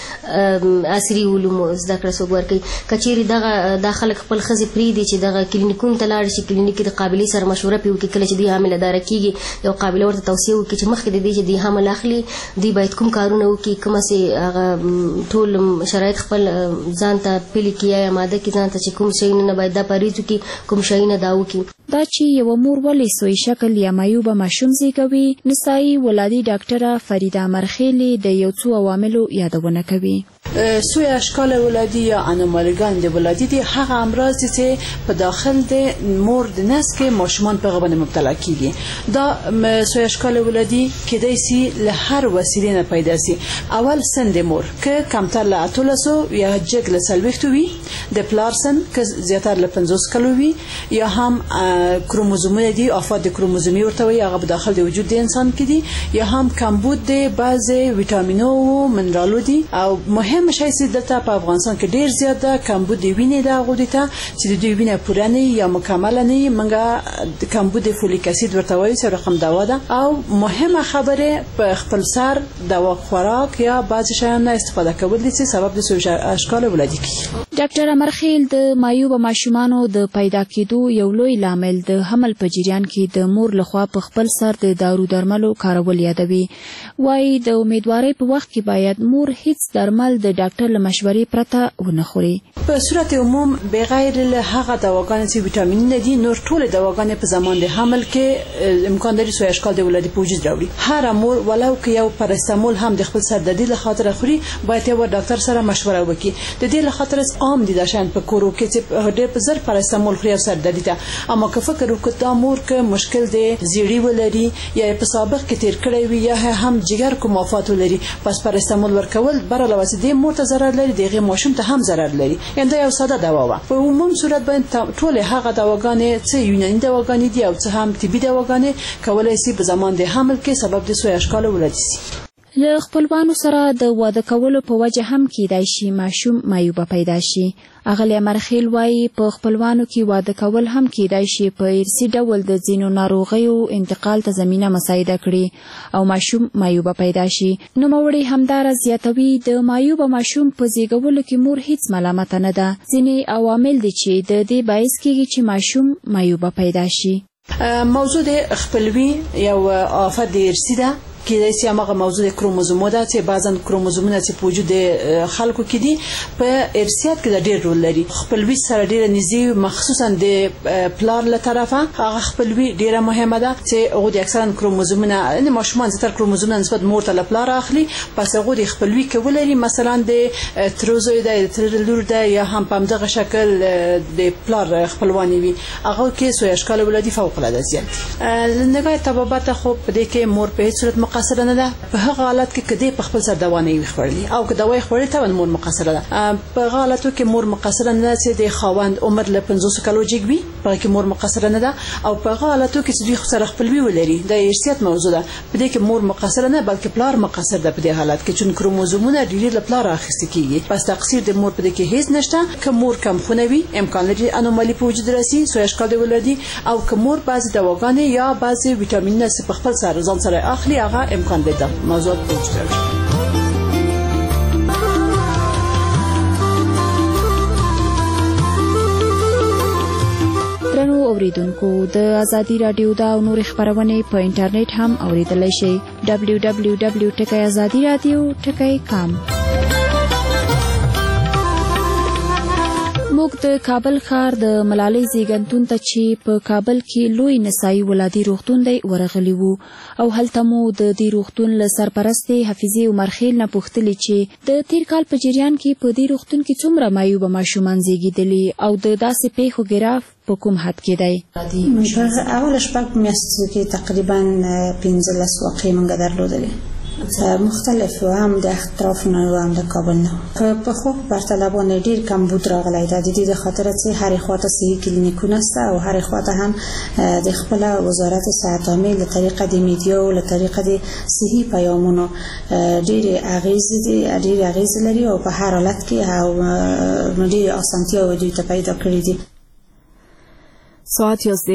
د عصري علومو زده کړه څوک ورکوي. که چیرې دا خلک خپل ښځې پرېږدي چې دغه کلینیکونو ته لاړ شي کلینیک کې د قابلې سره مشوره پرې وکړي کله چې دوی حامله داره کېږي یو قابله ورته توصیه وکړي چې مخکې د دې چې دوی حمل اخلي دوی باید کوم کارونه وکړي کومه چې هغه ټول شرایط خپل ځان ته پلي کړي یا ماده کې ځان ته چې کوم شیونه نه باید دا پرهیز وکړي کوم شیونه دا وکړي. دا چې یوه مور ولې سوی شکل یا معیوبه ماشوم زیږوي نسایي ولادي ډاکټره فریده مرخیلي د یو څو عواملو یادونه کوي. سوی اشکال ولادي یا انومالیګان د ولادي دي هغه امراض دي چې په داخل د مور د نس کې ماشومان په غوونه مبتلا کیږي. دا سوی اشکال ولادي کېدای شي له هر وسیلې نه پیدا شي. اول سن د مور که کمتر له 18 یا جګ له 40 وي د پلار سن که زیاتر له 50 کلو وي یا هم کروموزومونه دي افات د کروموزومي ورته وي هغه په داخل د وجود د انسان کې دي یا هم کمبود د بعضي ویټامینو او منرالو دي. او مهم شی چې دلته په افغانستان کې ډیر زیات ده کمبود د وینې د غوډې ته چې د دوی وینه پوره نه یا مکمل نه منګه د کمبود فولیک اسید ورته وایي چې رقم دوا ده. او مهمه خبره په خپل سر دوا خوراک یا بعض شیان نه استفاده کول دي چې سبب د سوی اشکال ولادي کیږي. ډاکټر مرخیل د معیوبه ماشومانو د پیدا کېدو یو لوی لامل د حمل په جریان کې د مور لخوا په خپل سر د دارو درملو کارول یادوي. وایي د امیدوارۍ په وخت کې باید مور هیڅ درمل د ډاکټر له مشورې پرته ونه خوري. په صورت عموم بغیر له هغه دواګانو چې ویټامین دي نور ټول دواګانې په زمان د حمل کې امکان لري سوی اشکال د ولادي په وجود راوړي. هر مور ولو کې یو پاراستامول هم د خپل سر د دې لخاطر خوري باید یو ډاکټر سره مشوره وکړي. د دې لخاطر عام دي داشان په کورو کې چې ډېر په زر پاراستامول خوري او سر د دې ته اما که فکر وکړو دا مور که مشکل دی زیړی ولري یا په سابق کې تیر کړی وي یا هم جګر کوم آفات ولري پس پاراستامول ورکول بر علاوه دې مور ته ضرر لري دغه ماشوم ته هم ضرر لري. یعنی دا یو ساده دوا و. په عموم صورت باندې ټول هغه دواګانې چې یوناني دواګانې دي او څه هم طبي دواګانې کولای شي په زمان د حمل کې سبب د سوی اشکال ولادي شي. له خپلوانو سره د واده کولو په وجه هم کېدای شي ماشوم معیوبه پیدا شي. اغلی مرخیل وایي په خپلوانو کې واده کول هم کېدای شي په ارثي ډول د ځینو ناروغیو انتقال ته زمینه مساعده کړي او ماشوم معیوبه پیدا شي. نوموړی همدارس زیاتوي د معیوبه ماشوم په زیږولو کې مور هیڅ ملامته نه ده. ځینې عوامل دي چې د دې باعث کېږي چې ماشوم معیوبه پیدا شي. موضوع د خپلوي یو آفت د ارثي ده کېدای شي هغه موضوع کروموزومو ده چې بعضاً کروموزومونه چې په وجود خلکو کې دي په ارثیات کې ډېر رول لري. خپلوي سره ډېره نږدې مخصوصا د پلار له طرفه هغه خپلوي ډېره مهمه ده چې هغه د اکثرا کروموزومونه ان ماشومان زیاتره کروموزومونه نسبت مور ته له پلار اخلي پس هغه د خپلوي کولري مثلا د تروزوی د لور ده یا هم په دغه شکل د پلار خپلوانی وي هغه کې سوی اشکال ولادي فوق العاده زیات. نگاه طبابت خو په دې کې مور په هیڅ صورت مقصر نه ده. په هغه حالت کې کدی په خپل سر دوا نه وي خورلي او که دوا خوري ته مور مقصر ده. په هغه حالتو کې مور مقصر نه ده چې د خاوند عمر له 50 کلو جګ وي په کې مور مقصر نه ده او په هغه حالتو کې چې دوی سره خپلوي ولري د ارثیات موضوع ده په دې کې مور مقصر نه بلکې پلار مقصر ده. په دې حالت کې چې کروموزومونه ډېر له پلار اخیستل کیږي پس تقصیر د مور په دې کې هیڅ نشته. که مور کم خونوي امکان لري انومالي په وجود راسي سوی اشکال ولادي او که مور بعضی دواګانې یا بعضی ویټامینونه په خپل سر ځان سره اخلي هغه امکان لري موضوع پوښتنه. درنو اوریدونکو د ازادي رادیو دا نور خبرونه په انټرنیټ هم اوریدلای شئ www.azadiradio.com. موږ د کابل ښار د ملالۍ زیږنتون ته چې په کابل کې لوی نسایي ولادي روغتون دی ورغلي وو او هلته مو د دې روغتون له سرپرستې حفیظې عمرخیل نه پوښتلي چې د تیر کال په جریان کې په دې روغتون کې څومره معیوبه ماشومان زیږېدلي او د داسې پیښو ګراف په کوم حد کې دی؟ اول شپږ میاشتو کې تقریبا 15 واقعې موږ درلودلې مختلف هم د اطرافونو هم د کابل نه په خوب پرتله باندې ډیر کمبود راغلی دی د دې خاطر چې هر خواته صحي کلینیکونه است او هر خواته هم د خپل وزارت صحت عامه له طریقه د میډیا او له طریقه د صحي پیامونو ډیر اغیز لري او په هر حالت کې او ډیر اسانتیا و دوی ته پیدا کړی دي. ساعت 11